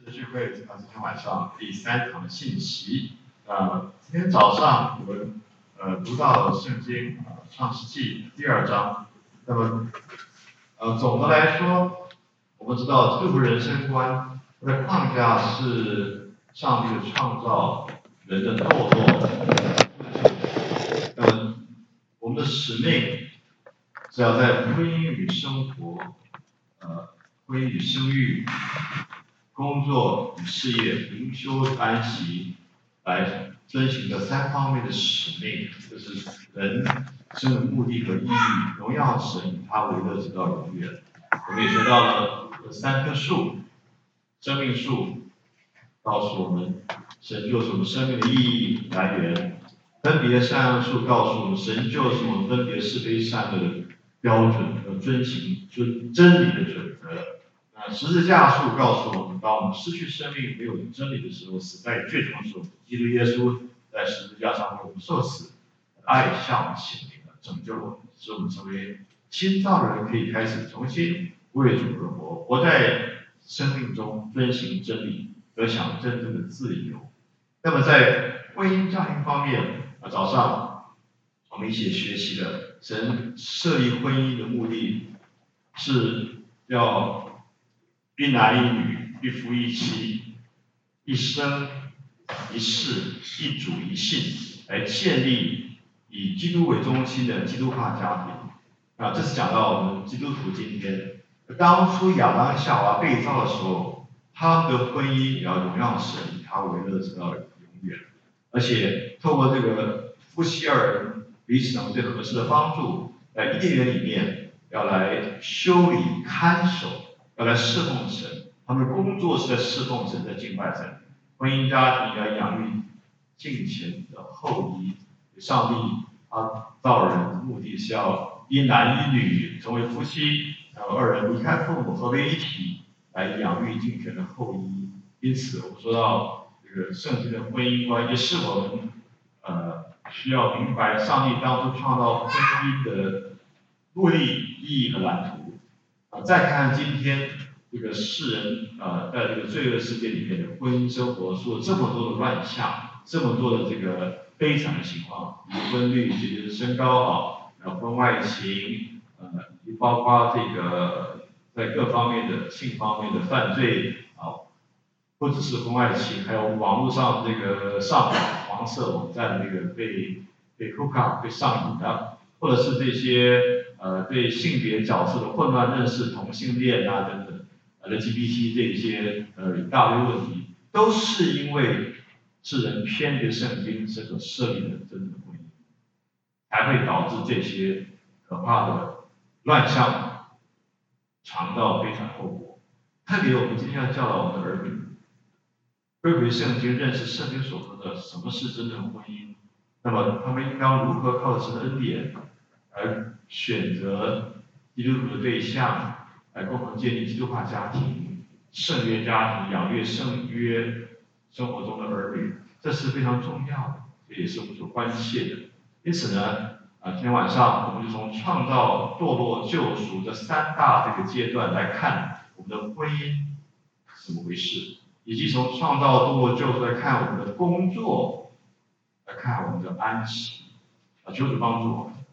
次聚会今天晚上第三堂的信息。今天早上我们读到了圣经创世纪第2章。那么总的来说，我们知道基督徒人生观它的框架是上帝的创造，人的堕落。那么我们的使命是要在婚姻与生活、婚姻与生育、工作与事业、灵修安息，来遵循这3方面的使命，就是人生的目的和意义，荣耀神，以他为乐，直到永远。我们也学到了3棵树，生命树告诉我们神就是我们生命的意义来源，分别善恶树告诉我们神就是我们分别是非善恶的标准和遵行真理的准则。十字架树告诉我们，当我们失去生命、没有真理的时候，死在罪中的时候，基督耶稣在十字架上为我们受死，爱向我们显明了，拯救我们，使我们成为新造的人，可以开始重新为主而活，活在生命中遵行真理，得享真正的自由。那么在婚姻家庭方面，早上我们一起学习了神设立婚姻的目的是要一男一女，一夫一妻，一生一世，一主一信，来建立以基督为中心的基督化家庭。这是讲到我们基督徒今天，当初亚当夏娃被造的时候，他们的婚姻也要荣耀神，以他为乐，直到永远。而且透过这个夫妻二人彼此能最合适的帮助，在伊甸园里面要来修理看守，要来侍奉神。他们的工作是在侍奉神，在敬拜神。婚姻家庭要养育敬虔的后裔。上帝他造人的目的是要一男一女成为夫妻，然后2人离开父母合为一体，来养育敬虔的后裔。因此，我们说到这个圣经的婚姻观，也是我们需要明白上帝当初创造婚姻的目的、意义和蓝图。再看看今天这个世人在这个罪恶世界里面的婚姻生活，出了这么多的乱象，这么多的这个悲惨的情况，离婚率节节升高婚外情，包括这个在各方面的性方面的犯罪不只是婚外情，还有网络上这个上网黄色网站那个被hook up 被上瘾的，或者是这些对性别角色的混乱认识、同性恋等等LGBT 这些一大堆问题，都是因为世人偏离圣经所设立的真正的婚姻，才会导致这些可怕的乱象尝到悲惨后果。特别我们今天要教导我们的儿女，归回圣经，认识圣经所说的什么是真正的婚姻。那么他们应当如何靠着神的恩典而选择基督徒的对象，来共同建立基督化家庭、圣约家庭，养育圣约生活中的儿女，这是非常重要的，这也是我们所关切的。因此呢，今天晚上我们就从创造、堕落、救赎这3大这个阶段来看我们的婚姻怎么回事，以及从创造、堕落、救赎来看我们的工作，来看我们的安息。求主帮助我们。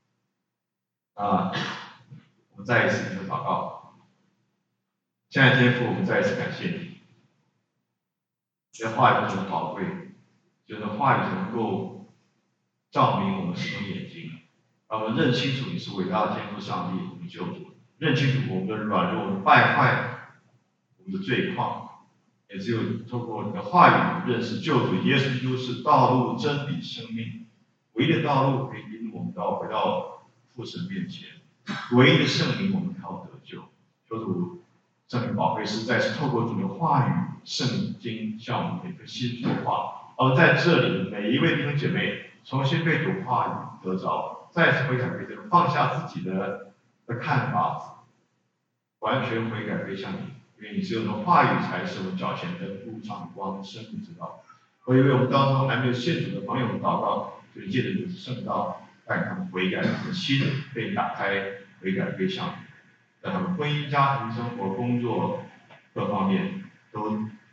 我们再一次的祷告。亲爱的天父，我们再一次感谢你，你的话语很宝贵，你的话语能够照明我们心中眼睛，让我们认清楚你是伟大的天父上帝，我们救主，认清楚我们的软弱、我们的败坏、我们的罪况，也只有透过你的话语认识救主耶稣基督是道路、真理、生命，唯一的道路可以引我们回到父神面前，唯一的圣灵我们靠得救。求主圣灵宝贵师再次透过主的话语、圣经向我们每个心说话，而在这里每一位弟兄姐妹重新被主话语得着，再次悔改归正，放下自己的看法，完全悔改归向你，因为你只有你的话语才是我们脚前灯，路上的光，生命之道。我以为我们当中还没有信主的朋友们祷告，就借着你的圣道，让他们悔改，他们的心被打开，悔改归向你，让他们婚姻、家庭、生活、工作各方面都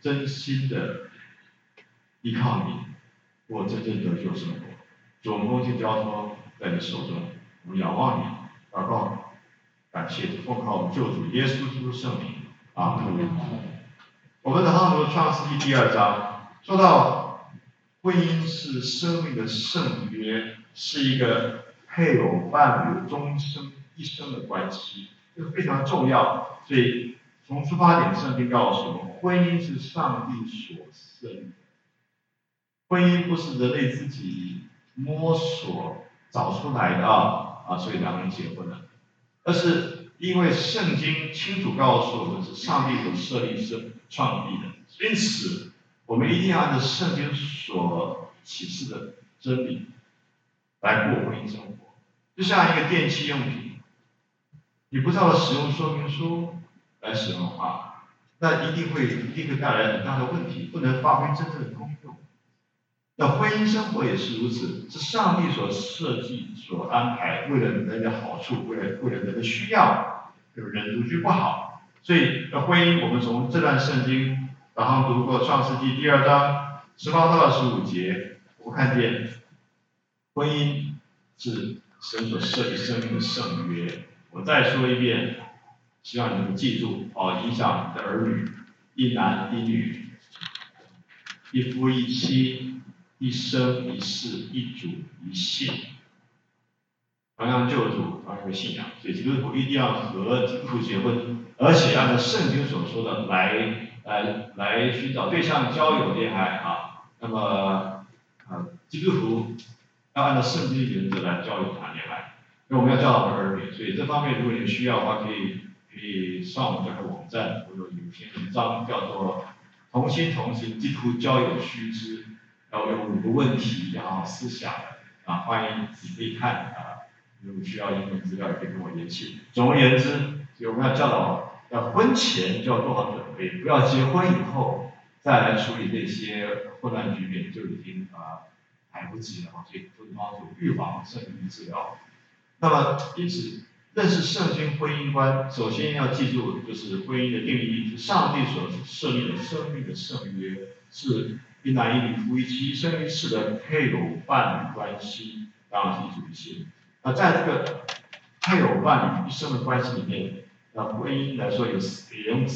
真心的依靠你，过真正得救生活。主，我们恭敬交托在你手中，我们仰望你，祷告，感谢主，奉靠我们救主耶稣基督圣名，阿门。我们的航读创世纪第2章说到，婚姻是生命的圣约，是一个配偶伴侣终生一生的关系，这个非常重要。所以从出发点，圣经告诉我们，婚姻是上帝所生的。婚姻不是人类自己摸索找出来的所以两人结婚了，而是因为圣经清楚告诉我们是上帝所设立创立的，因此我们一定要按照圣经所启示的真理来过婚姻生活。就像一个电器用品，你不照着使用说明书来使用的话，那一定会带来很大的问题，不能发挥真正的功用。那婚姻生活也是如此，是上帝所设计、所安排，为了人的好处，为了人的需要，人独居不好，所以婚姻，我们从这段圣经早上读过创世纪第2章18到25节，我们看见婚姻是神所设计生命的圣约。我再说一遍，希望你们记住影响你的儿女，一男一女，一夫一妻，一生一世，一主一信，同样救主，同样的信仰，所以基督徒一定要和基督徒结婚，而且按照圣经所说的来寻找对象交友恋爱那么基督徒要按照圣经的原则来交友谈恋爱，因为我们要教导我们儿女，所以这方面如果你需要的话，可以上我们这个网站，我有一篇文章叫做同心同行基督徒交友须知，然后有5个问题思想欢迎你可以看如果需要英文资料也可以跟我联系。总而言之，所以我们要教导，要婚前就要做好准备，不要结婚以后再来处理这些混乱局面，就已经来不及了所以都是帮助预防甚至于治疗。那么因此认识圣经婚姻观，首先要记住就是婚姻的定义，是上帝所设立的生命的圣约，是一男一女夫一妻一生一世的配偶伴侣关系，当然是一主一信。那在这个配偶伴侣一生的关系里面，婚姻来说也用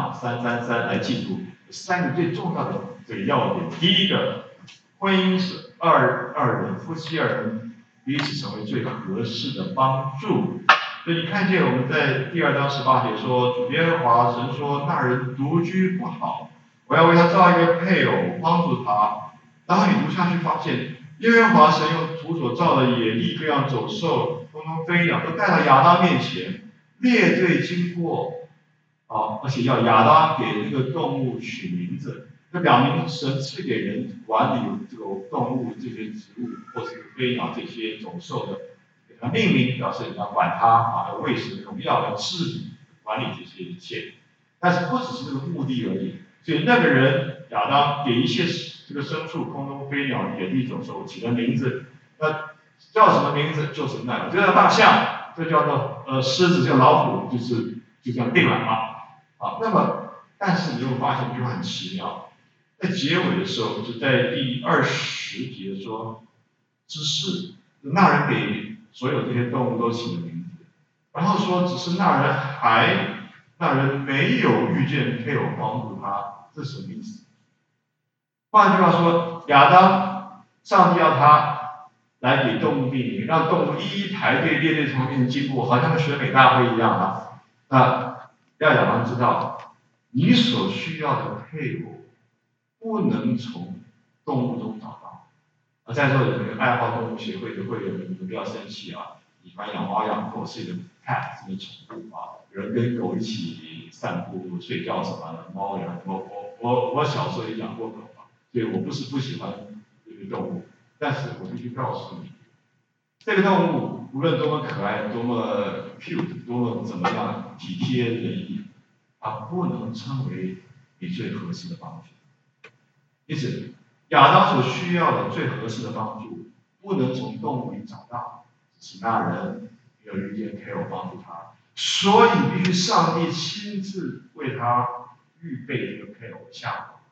3来记住，有3个最重要的这个要点。第一个，婚姻是二人夫妻2人彼此成为最合适的帮助。所以你看见我们在第2章18节说，主耶和华神说，那人独居不好，我要为他造一个配偶帮助他。然后你读下去发现，耶和华神用主所造的野地各样走兽、空中飞鸟都带到亚当面前，列队经过而且要亚当给这个动物取名字，这表明神赐给人管理这个动物、这些植物或是飞鸟这些走兽的，给它命名，表示要管它要喂食农药，要治理管理这些一切。但是不只是这个目的而已，所以那个人亚当给一切这个牲畜、空中飞鸟、野地走兽起了名字，那叫什么名字就是那个，这叫大象，这叫做狮子，叫老虎，就这样定了那么但是你会发现一句话很奇妙，在结尾的时候，就在第20节说，只是那人给所有这些动物都起了名字，然后说只是那人没有遇见配偶帮助他，这是什么意思？换句话说，亚当，上帝要他来给动物命名，让动物一一排队列队从面前经过，好像选美大会一样那要亚当知道，你所需要的配偶不能从动物中找到。在座有这个爱好动物协会的会员，你们不要生气你们养猫养狗是一个 pet 是个宠物人跟狗一起散步、睡觉什么的，猫养我小时候也养过狗所以我不是不喜欢这个动物，但是我必须告诉你，这个动物无论多么可爱、多么 cute、多么怎么样体贴人意，它不能称为你最合适的帮助。因此，亚当所需要的最合适的帮助，不能从动物里找到，只是那人没有遇见配偶帮助他，所以必须上帝亲自为他预备这个配偶下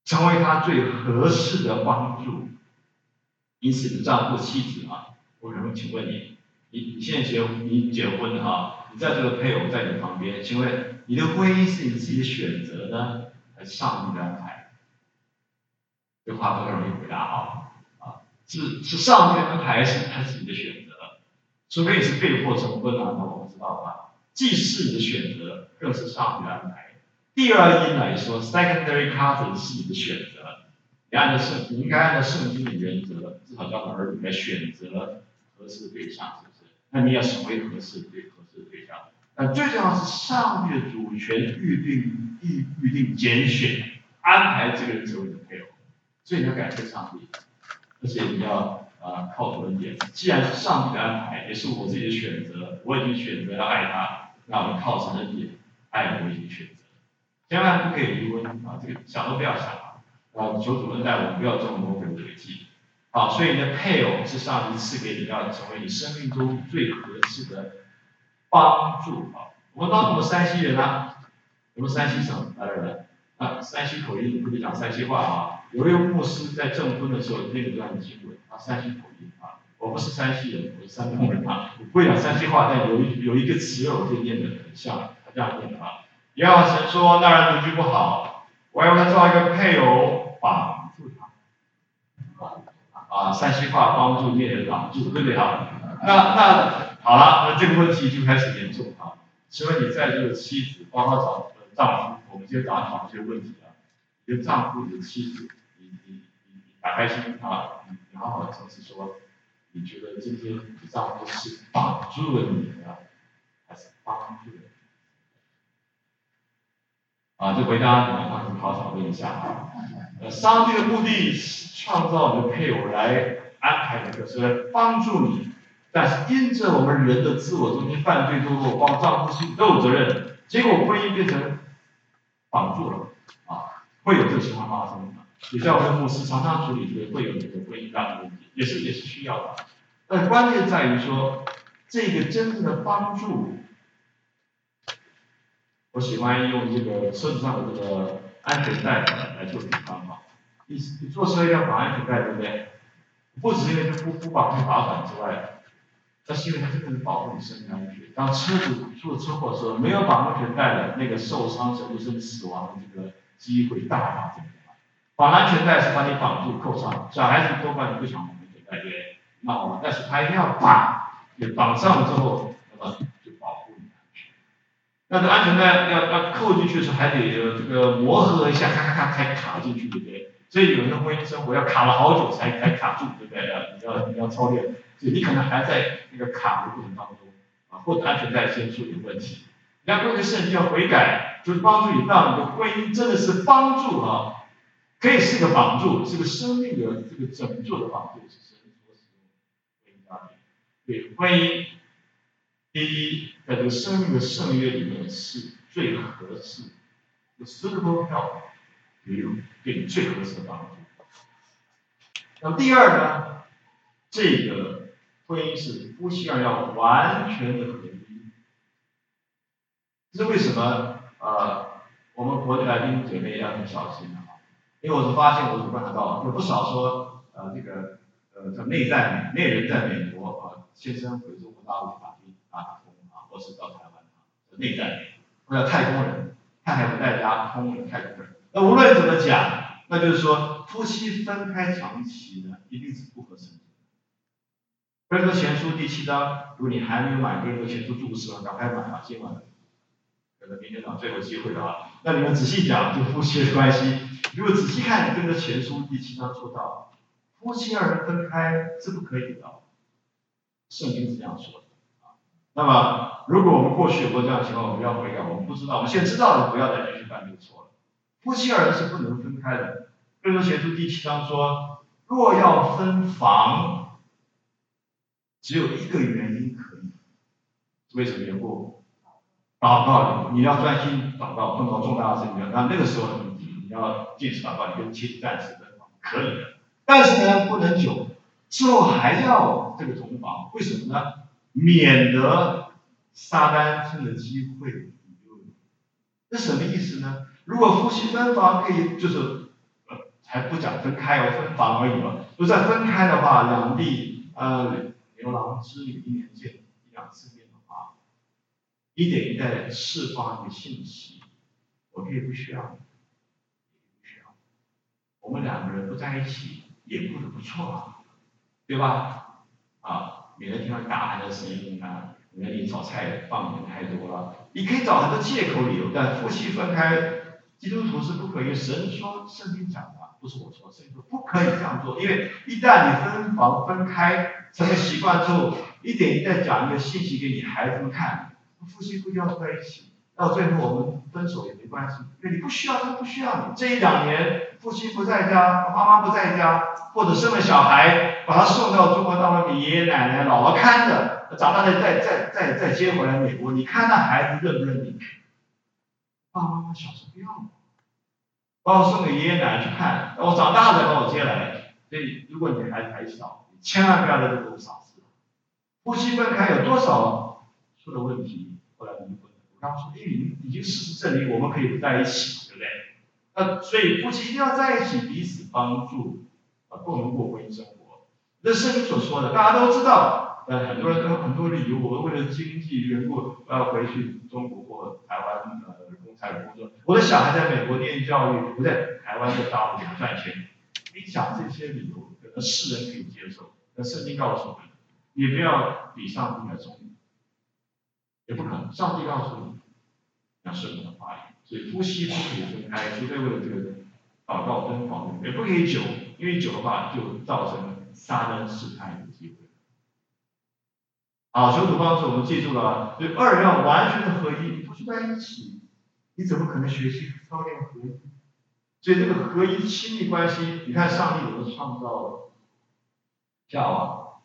成为他最合适的帮助。因此，你的丈夫妻子啊，我可能请问你，你现在你结婚了啊，你在这个配偶在你旁边，请问你的婚姻是你自己的选择呢，还是上帝的安排？这话不太容易回答啊，是上帝的安排还是他自己的选择？除非你是被迫成婚啊，那我不知道吧。既是你的选择，更是上帝的安排。第二因来说 ，secondary causes 是你的选择。你应该按照圣经的原则，至少教导儿女来选择合适的对象，是不是？那你要成为合适的对象。最重要是上帝的主权预定拣选安排这个人成为你的配偶，所以你要感谢上帝，而且你要靠主恩典。既然是上帝的安排，也是我自己的选择，我已经选择要爱他，那我靠神恩典爱我已经选择，千万不可以离婚啊！这个想都不要想。求主恩待我们，不要中魔鬼的诡计。所以你的配偶是上帝赐给你，要成为你生命中最合适的帮助我们当中的山西人啊，我们山西省来，山西口音不是讲山西话啊。有一位牧师在证婚的时候那个段经文，山西口音啊。我不是山西人，我是山东人啊。我不会讲山西话，但有一个词我可以念得很像，他这样念的啊。耶和华神说：“那人独居不好，我要他造一个配偶绑住他。”山西话帮助念人绑住，对不对啊？那好了，那这个问题就开始严重啊。请问你在这个妻子，包括丈夫，我们今天早上讨论这个问题啊。你的丈夫、你的妻子，你打开心啊，你好好的诚实说，你觉得今天你丈夫是绑住了你呢，还是帮助了你？这回答你们好好讨论一下啊。上帝的目的是创造你的配偶来安排你的，是帮助你。但是因着我们人的自我中心犯罪堕落，帮丈夫妻都有责任，结果婚姻变成绑住了会有这个情况发生的。也在我们的牧师常常处理这个会有这个婚姻上的问题，也是需要的。但关键在于说，这个真正的帮助，我喜欢用这个车子上的这个安全带来做比方你坐车要绑安全带，对不对？不只因为不绑会罚款之外，那是因为它真的是保护你生命安全。当车子出了车祸的时候，没有绑安全带的那个受伤甚至死亡的这个机会大大增加。绑安全带是把你绑住扣上，小孩子多半你不想绑安全带，对不对？但是他一定要绑，绑上了之后，那么就保护你安全。那这安全带要扣进去的时候，还得这个磨合一下，咔咔咔才卡进去，对不对？所以有人婚姻生活要卡了好久才卡住，对不对？你要操练，所以你可能还在那个卡的过程当中或者安全带先出点问题。你要过去圣经要悔改，就是帮助你让你的婚姻真的是帮助可以是个帮助，是个生命的这个拯救的帮助，是神所使用婚姻家庭。对婚姻，第一，在这个生命的圣约里面是最合适的 suitable help， 给你最合适的帮助。那么第二呢，这个婚姻是夫妻二要完全的合一。这是为什么？我们国内来宾姐妹要很小心因为我是发现，我所观察到有不少说叫内人在美国先生回中国大陆打拼打工或是到台湾内在美，或者太空人，太太不在家，空人太空人。那无论怎么讲，那就是说夫妻分开长期呢，一定是不合适的。哥林多前书第7章，如果你还没有买哥林多前书注释赶快买今晚可能明天早上最后机会了那你们仔细讲这个夫妻的关系，如果仔细看哥林多前书第7章说到，夫妻二人分开是不可以的，圣经是这样说的那么，如果我们过去有过这样的情况，我们要悔改，我们不知道，我们现在知道了，不要再继续犯这个错了。夫妻二人是不能分开的。哥林多前书第7章说，若要分房，只有一个原因可以，为什么缘故？祷告，你要专心祷告，碰到重大的事情，那个时候你要坚持祷告，你跟妻子暂时分房可以的，但是呢，不能久，之后还要这个同房，为什么呢？免得撒旦趁着机会引诱你。这什么意思呢？如果夫妻分房可以，就是还不讲分开哦，分房而已哦。如果再分开的话，两地牛郎织女一年见1-2次面的话，一点一在释放一个信息，我可以不需要你，不需要，我们两个人不在一起也过得不错啊，对吧？免得听到打鼾的声音啊，免得你炒菜放盐太多了，你可以找很多借口理由，但夫妻分开，基督徒是不可以，神说，圣经讲的，不是我说，圣经说不可以这样做，因为一旦你分房分开成为习惯之后，一点一再讲一个信息给你孩子们看，夫妻不一定要在一起，到最后我们分手也没关系，因为你不需要，他不需要你。这1-2年，夫妻不在家，妈妈不在家，或者生了小孩，把他送到中国大陆给爷爷奶奶、姥姥看着，长大了再接回来美国，你看那孩子认不认你？爸爸妈妈小时候不要我，把我送给爷爷奶奶去看，我长大了再把我接来。所以，如果你孩子还小，你千万不要在这种傻事。夫妻分开有多少出了问题，后来离婚？我刚刚说，因为已经事实证明我们可以不在一起，对不对？所以夫妻一定要在一起，彼此帮助，共同过婚姻生活。这是圣经所说的，大家都知道。很多人都有很多理由，我为了经济缘故，我要回去中国或台湾公差工作。我的小孩在美国念教育，我在台湾在大陆给他赚钱。你讲这些理由，可能世人可以接受，但圣经告诉我们，你不要比上帝还聪明，也不可能。上帝告诉你，要顺从的话语。所以夫妻不可以分开，除非为了这个祷告分房，也不可以久，因为久的话就造成撒旦试探的机会。好，求主帮助我们记住了，所以二人要完全的合一，不是在一起，你怎么可能学习操练合一？所以这个合一亲密关系，你看上帝怎么创造夏娃？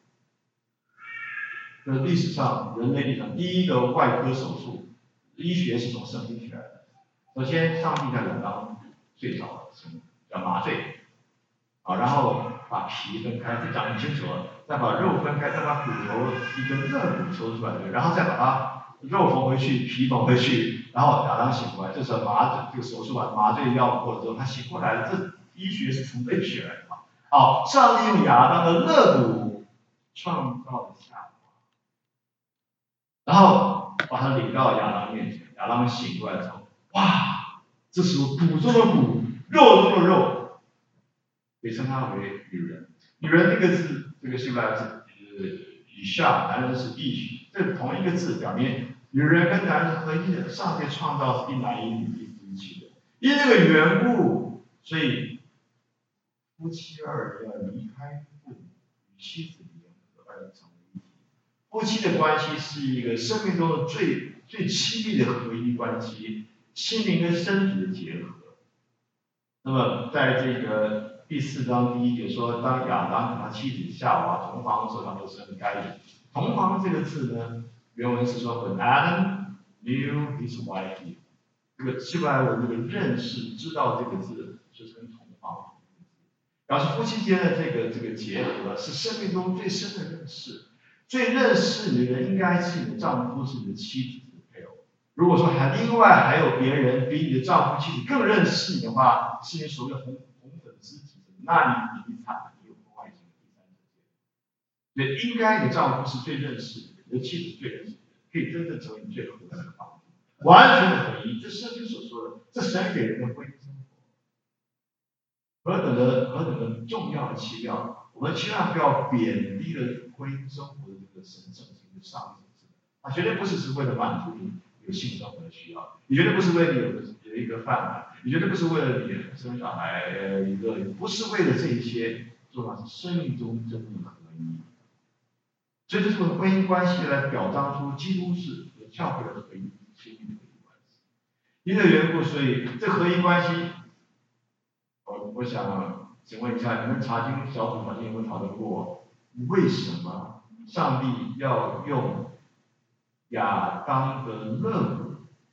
历史上人类历史上第一个外科手术，医学是从圣经起来的。首先，上帝在亚当睡着了，叫麻醉，然后把皮分开，这讲很清楚了，再把肉分开，再把骨头一根肋骨抽出来，然后再把它肉缝回去，皮缝回去，然后亚当醒过来，这时候这个手术把麻醉药过了之后，他醒过来了，这医学是从这里学来的嘛。好，上帝用亚当的肋骨创造了夏娃，然后把他领到亚当面前，亚当醒过来之后，哇，这时候骨中的骨，肉中的肉，也称它为女人。女人这个字，这个希腊字以下，男人是异，这同一个字表明女人跟男人合一的。上帝创造是一男一女一夫一妻的，因这个缘故，所以夫妻二人要离开父母，与妻子联合而成为一体。夫妻的关系是一个生命中的最亲密的合一关系，心灵跟身体的结合。那么在这个第4章第1节说，当亚当和他妻子夏娃同房的时候，他们就生了该隐。同房这个字呢，原文是说 ，When Adam knew his wife， 这个希伯来文这个认识、知道这个字，就是跟同房，表示夫妻间的这个结合是生命中最深的认识。最认识你的人应该是你的丈夫，是你的妻子，是你的配偶。如果说另外还有别人比你的丈夫、妻子更认识你的话，是你所谓的红粉知己，那你惨了，你有婚外情的第三者。所以应该你的丈夫是最认识你的，你的妻子最认识你的，可以真正成为你最合适的帮助，完全的合一。这圣经所说的，这神给人的婚姻生活，何等的重要和奇妙！我们千万不要贬低了婚姻生活的这个神圣性的上帝。绝对不是只为了满足你有性生活的需要，你绝对不是为了有一个饭碗，你绝对不是为了你生小孩不是为了这一些，重要是生命中真正合一。所以这是婚姻关系来表彰出基督是和教会的合一，亲密的合一关系。因这缘故，所以这合一关系，我想请问一下，你们查经小组有没有讨论过，为什么上帝要用亚当的肋骨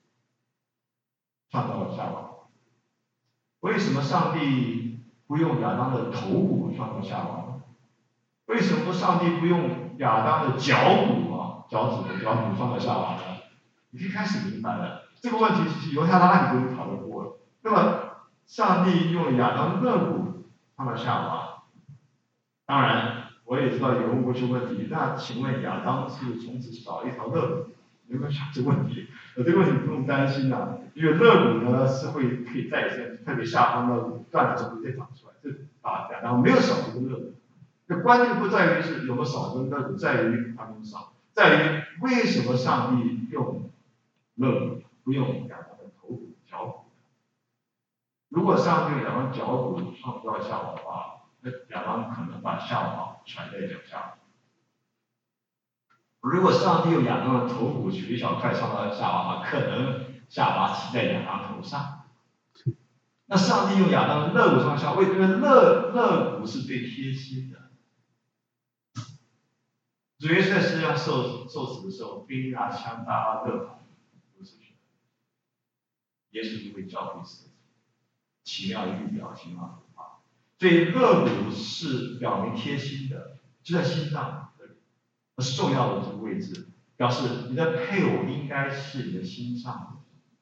创造了夏娃？为什么上帝不用亚当的头骨创造夏娃呢？为什么上帝不用亚当的脚骨脚趾创造夏娃呢？你就开始明白了这个问题，其实犹太拉比都讨论过了。那么，上帝用亚当的肋骨看到夏娃。当然，我也知道有人问过这个问题，那请问亚当是从此少一条肋骨？有没有想这个问题？这个问题不用担心啊，因为肋骨呢是可以再生，特别下方肋骨断了之后再长出来，这亚当没有少一个肋骨。这关键不在于是有没有少根肋骨，在于他们少，在于为什么上帝用肋骨不用亚当的头骨、脚骨？如果上帝用亚当脚骨创造夏娃的话，那亚当可能把夏娃甩在脚下。如果上帝用亚当的头骨取一小块创造夏娃，可能夏娃骑在亚当头上。那上帝用亚当的肋骨创造夏娃，为什么肋骨是最贴心的？主耶稣在世上受死的时候，兵啊、枪啊、肋旁都是血，耶稣就会教会死，奇妙的预表，奇妙的话。所以肋骨是表明贴心的，就在心脏这里，那是重要的这个位置，表示你的配偶应该是你的心上。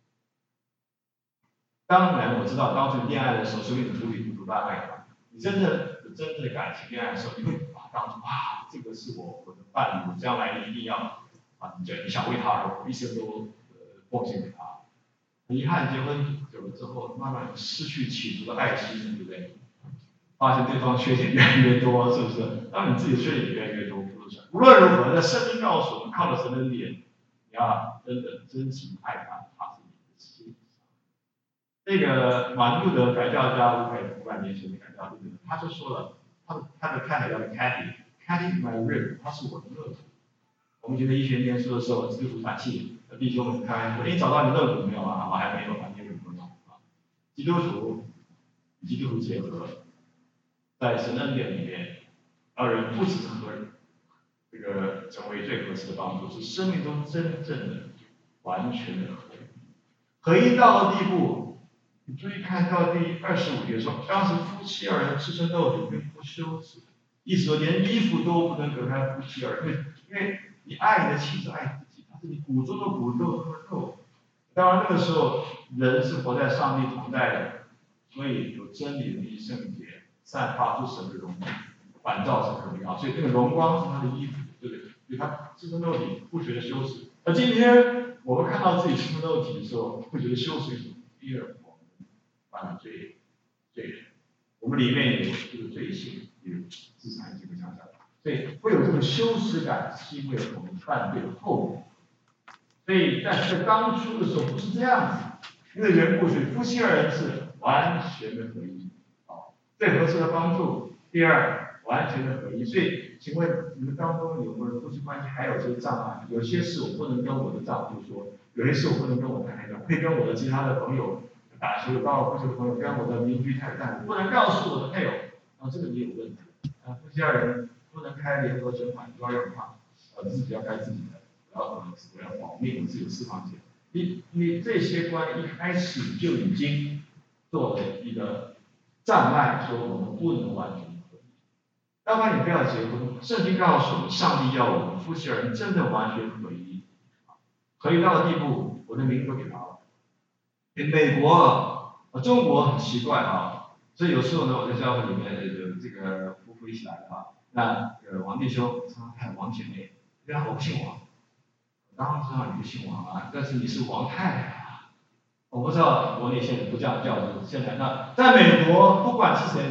当然我知道，当初恋爱的时候，所以你处理不出大爱嘛。你真正的感情恋爱的时候，你会把当成哇，这个是我的伴侣，我将来一定要你想为他而活，一生都奉献给他。很遗憾，结婚久了之后，慢慢失去起初的爱心，对不对？发现对方缺点越来越多，是不是？当你自己的缺点越来越多，不是？无论如何，在圣经告诉我们，靠着神的脸，你要真的真情爱他，他是你的心。那个马丁路德改教家500年前的改教，他就说了，他的太太叫 Cathy my rib， 他是我的肋骨。我们觉得医学念书的时候，基督徒打气，弟兄们开玩笑说：“你找到你肋骨没有啊？”我还没有，你有没有啊？基督徒与基督徒结合，在神恩典里面，二人不只是这个成为最合适的帮助，是生命中真正的、完全的合一到了地步。你注意看到第25节说，当时夫妻二人赤身露体，并不羞耻，意思说连衣服都不能隔开夫妻二人，因为你爱你的妻子爱自己，他是你骨中的骨，肉中的肉。当然那个时候人是活在上帝同在的，所以有真理的圣洁，散发出神的荣耀，反照神的荣耀，所以这个荣光是他的衣服，对不对？所以他赤身露体不觉得羞耻。而今天我们看到自己赤身露体的时候，会觉得羞耻，因为我们犯了罪人，我们里面有这个罪性，有自残这个想法，所以会有这种羞耻感，是因为我们犯罪的后果。所以但是在当初的时候不是这样子，因为缘故，所以夫妻二人是完全的合一，最合适的帮助。第二，完全的合一。所以，请问你们当中有没有夫妻关系还有些障碍？有些事我不能跟我的丈夫说，有些事我不能跟我太太讲，会跟我的其他的朋友打球、高尔夫球的朋友，跟我的邻居太太，我不能告诉我的配偶，这个也有问题。夫妻二人不能开联合审判，都要让他自己要开自己的，我要保密，我自己有私房钱。你这些关一开始就已经做了一个障碍，说我们不能完全合一。要不然你不要结婚。圣经告诉我们，上帝要我们夫妻二人真的完全合一，合一到的地步，我的名都给他了。美国中国很奇怪所以有时候呢，我在教会里面有这个夫妇一起来的那王弟兄还有王姐妹，虽然我不姓王，当然知道你不姓王但是你是王太太我不知道国内现在不这样叫，现在那在美国，不管是谁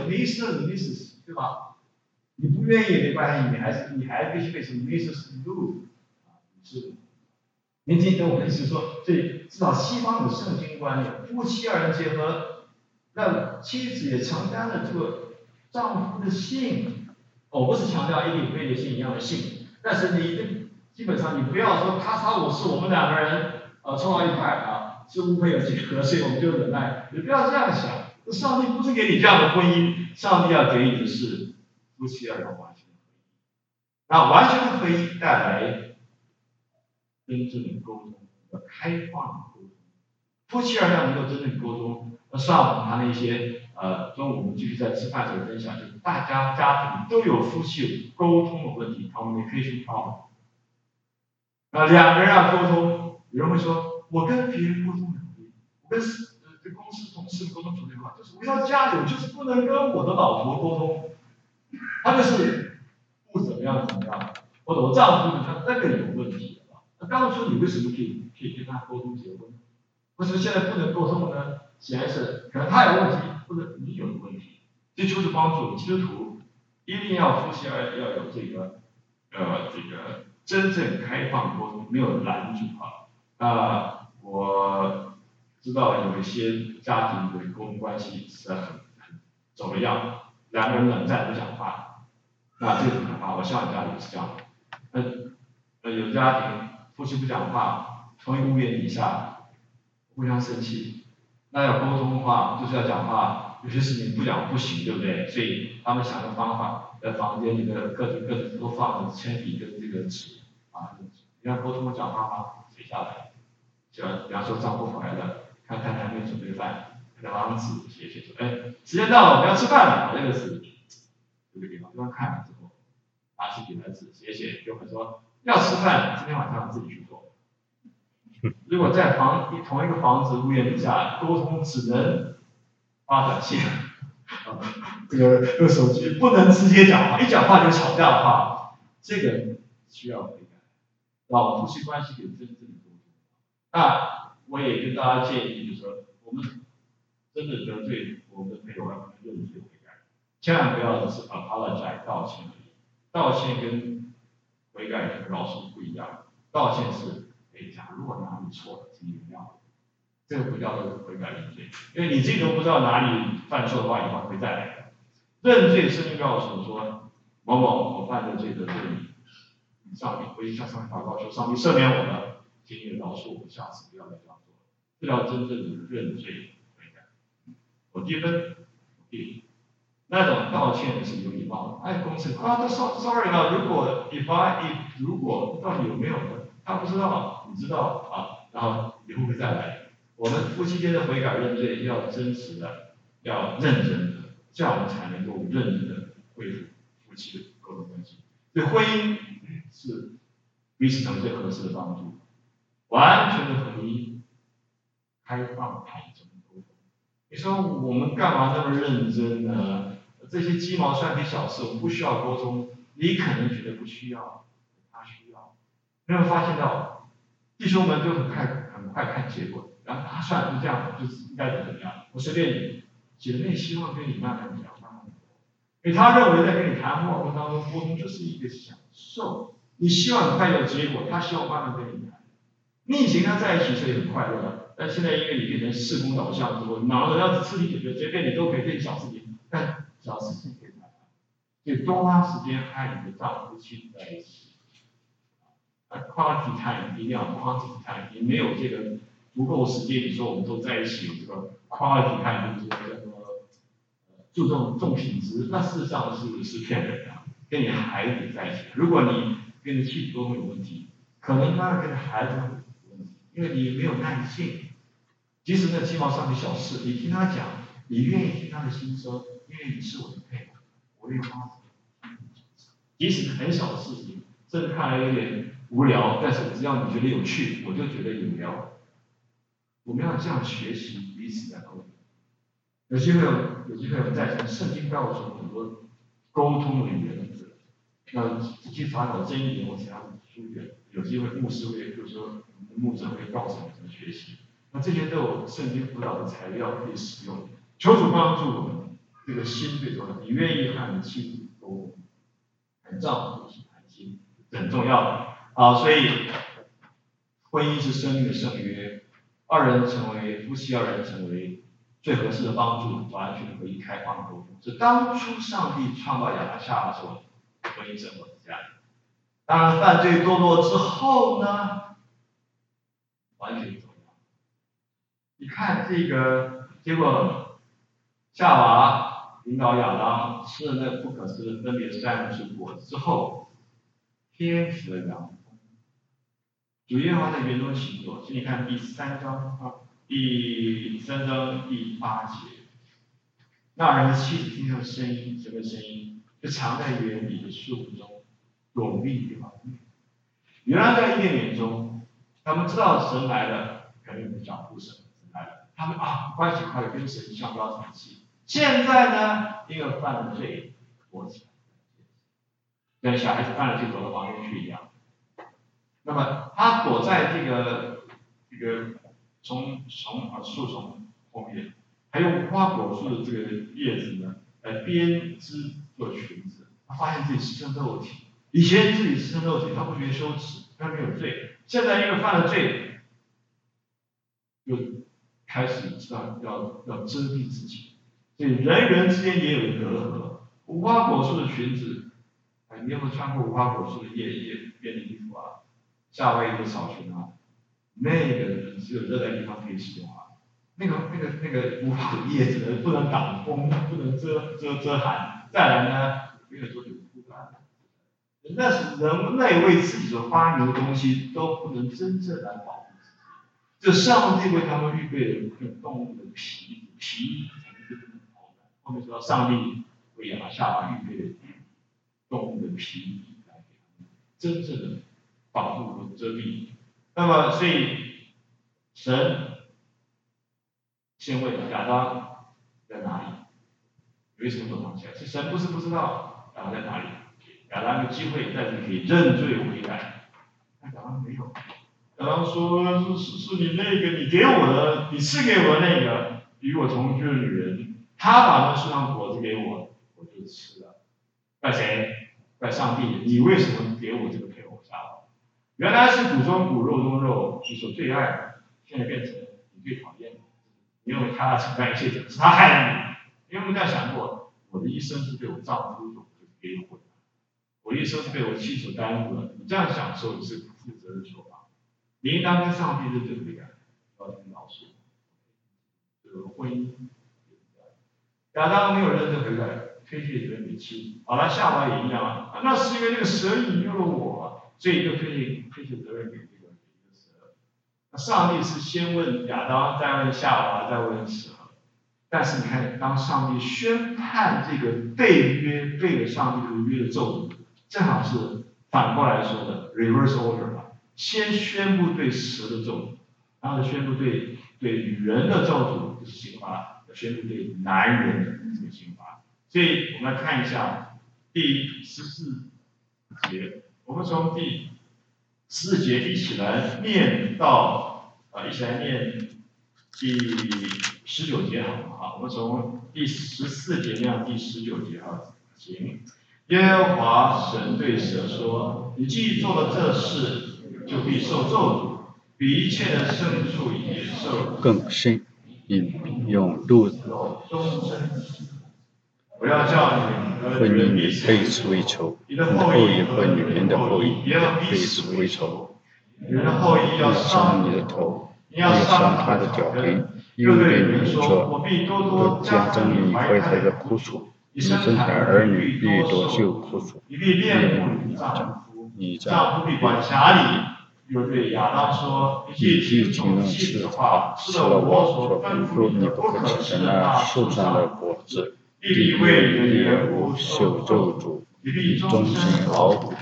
，Mr. 对吧？你不愿意也没关系，你还必须被什么 Mrs. Lu 是。您记得我的意思说，所以至少西方有圣经观念，夫妻二人结合，让妻子也承担了这个丈夫的姓。我不是强调一定非得姓一样的姓，但是你基本上你不要说他我是我们两个人凑到一块是无配有结合，所以我们就忍耐。你不要这样想，上帝不是给你这样的婚姻，上帝要给你的是夫妻二人完全的合一。那完全的合一带来真正的沟通，开放的沟通。夫妻二人能够真正沟通，上我们谈了一些中午我们继续在吃饭时候分享，就是大家家庭都有夫妻沟通的问题 ，communication problem。两个人要沟通，有人会说，我跟别人沟通很容易，我跟公司同同事沟通处理好，就是回到家里我就是不能跟我的老婆沟通，他就是不怎么样怎么样，或者我丈夫他那个有问题了吧？那当初你为什么可以跟他沟通结婚？为什么现在不能沟通呢？显然是可能他有问题，或者你有问题。这就是帮助基督徒一定要夫妻要有这个真正开放沟通，没有拦阻啊。我知道有一些家庭的沟通关系是很怎么样，两个人冷战不讲话，那这个很可怕。我希望家里是这样的。有家庭夫妻不讲话，同一个屋檐底下互相生气，那要沟通的话就是要讲话，有些事情不讲不行，对不对？所以他们想个方法，在房间里的各自都放着铅笔跟这个纸啊，你要沟通讲话吗？写下来。就比方说丈夫回来了，看太太没有准备饭，拿张纸写说，哎，时间到了，我们要吃饭了。这个是这个地方，对方看了之后，拿起笔来纸写，跟我们说要吃饭，今天晚上自己去做。如果在同一个房子屋檐底下沟通，只能发短信，这个用手机不能直接讲话，一讲话就吵架的话，这个需要悔改，让夫妻关系有真正的沟通。那我也跟大家建议，就是说，我们真的得罪我们的配偶，要认罪悔改，千万不要只是apologize 道歉而已。道歉跟悔改跟饶恕不一样，道歉是假如我哪里错了，请原谅我，这个不叫做悔改认罪，因为你自己都不知道哪里犯错的话，以后会再来的。认罪，圣经告诉我说，某某我犯了罪得罪你，上帝，我已经向上帝祷告说，上帝赦免我了。请你饶恕我，下次不要再这样做了。这叫真正的认罪悔改。我低分，低。那种道歉是有礼貌的。哎，公司都 sorry 了。如果到底有没有的，他不知道，你知道啊，然后以后会再来。我们夫妻间的悔改认罪要真实的，要认真的，这样我们才能够认真的恢复夫妻的沟通关系。对婚姻是彼此成最合适的帮助。完全的合一，开放、坦诚沟通。你说我们干嘛那么认真呢？这些鸡毛蒜皮小事，我们不需要沟通。你可能觉得不需要，他需要。没有发现到，弟兄们就很快看结果，然后算了，就这样，就是应该怎么样？我随便你，姐妹希望跟你慢慢讲，慢慢聊。因为他认为在跟你谈话过程当中，沟通就是一个享受。你希望很快有结果，他希望慢慢跟你谈。你以前跟他在一起所以很快乐，但现在因为你变成事工导向之后，忙着要事情解决，随便你都可以对小事情，但小事情可以谈。所以多花时间和你的丈夫亲在一起。quality time 一定要 quantity time， 你没有这个足够时间，你说我们都在一起有这个 quality time， 就是叫做注重品质，那事实上是骗人的。跟你孩子在一起，如果你跟你妻子都会有问题，可能他会跟孩子会有问题，因为你没有耐性。即使那鸡毛蒜皮小事，你听他讲，你愿意听他的心声，因为你是我的配偶，我愿意花时间。即使是很小的事情，甚至看来有点无聊，但是只要你觉得有趣，我就觉得有聊。我们要这样学习彼此的沟通。有机会我们再从圣经告诉我们很多沟通的原则。那仔细查找真言，我其他的书卷，有机会牧师会，就是说牧者会告诉我们怎么学习。那这些都有圣经辅导的材料可以使用。求主帮助我们，这个心最重要。你愿意和你妻子沟通，和丈夫一起谈心，这很重要的。好，所以婚姻是生命的圣约，夫妻二人成为最合适的帮助，完全可以开放沟通。是当初上帝创造亚当夏娃的时候，婚姻生活是这样的。当然，犯罪堕落之后呢，完全不同样。你看这个，结果夏娃引导亚当吃了那不可吃的分别善恶树果子之后，天使的阳风，主耶和华在园中行走。请你看第三章第8节。那人的妻子听到声音，什么声音？就藏在园里的树中，躲避地方。原来在伊甸园中，他们知道神来了，肯定不讲不神来了。 他们关系快跟神相交产气。现在呢，因为犯了罪，躲起来，跟小孩子犯了罪躲到房间去一样。那么他躲在这个树丛后面，还用无花果树的这个叶子呢来编织做裙子。他发现自己赤身肉体，以前自己赤身肉体，他不觉得羞耻，他没有罪。现在因为犯了罪，就开始知道要遮蔽自己，所以人与人之间也有隔阂。无花果树的裙子，你有没有穿过无花果树的叶编的衣服啊？夏威夷的草裙啊，那个只有热带地方可以使用啊。那个无花果叶子不能挡风，不能遮寒。再来呢，没有多久枯干了。那是人类为自己所发明的东西都不能真正来保护自己。这上帝为他们预备了用动物的皮才能真正的保暖。后面说上帝为亚夏娃预备了动物的皮来给他们真正的保护和遮蔽。那么，所以神先问亚当在哪里？为什么躲藏起来？是神不是不知道亚当在哪里？亚当有机会在这里可以认罪悔改，但亚当没有。亚当说：“是你那个，你给我的，你赐给我的那个与我同居的女人，她把那树上果子给我，我就吃了。怪谁？怪上帝！你为什么给我这个配偶夏娃？原来是骨中骨肉中肉，你所最爱的，现在变成你最讨厌的。你认为他承担一切责任，是他害了你。你有没有这样想过？我的一生是被我丈夫所给毁的，我的一生是被我妻所耽误了。你这样想的时候，你是不负责任说法。你应当跟上帝认罪悔改，要听饶恕。这个婚姻，亚当没有认罪悔改，推卸责任给妻子。好了，夏娃也一样啊，那是因为那个蛇引诱了我，所以就推卸责任给这个蛇。那上帝是先问亚当，再问夏娃，再问蛇。但是你看，当上帝宣判这个背了上帝的约的咒诅，正好是反过来说的 reverse order 吧。先宣布对蛇的咒诅，然后宣布对女人的咒诅，就是刑罚，宣布对男人的这个刑罚。所以我们来看一下第14节，我们从第14节一起来念到一起来念第19节好吗？好，我们从第14节念到第19节啊，行。耶和华神对蛇说：“你既做了这事，就必受咒诅，比一切的牲畜野兽更深，你用肚子终身。我要叫你和你彼此为仇，你的后裔和女人的后裔彼此为仇。 女人的后裔要伤你的头，你要伤他的脚跟。又对女人说：多加增你怀胎的苦楚，你生产儿女必多受苦楚。 你必恋慕你丈夫，你丈夫必管辖你。又对亚当说：你既听从妻子的话，吃了我所吩咐你不可吃的那树上的果子，必为你的缘故受咒诅，你必终身劳苦。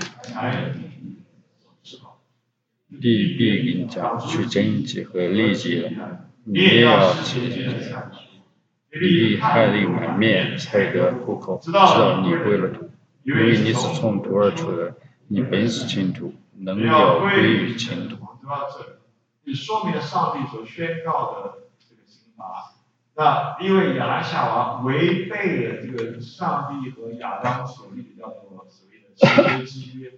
地必给你讲去荆棘和痢疾，你也要吃。你必害令满面，才得糊口，知道你归了土，因为你是从土而出的，你本是尘土，能要归于尘土。 你说明了上帝所宣告的这个刑罚。那因为亚当夏娃违背了这个上帝和亚当所立的叫做所谓的契约之约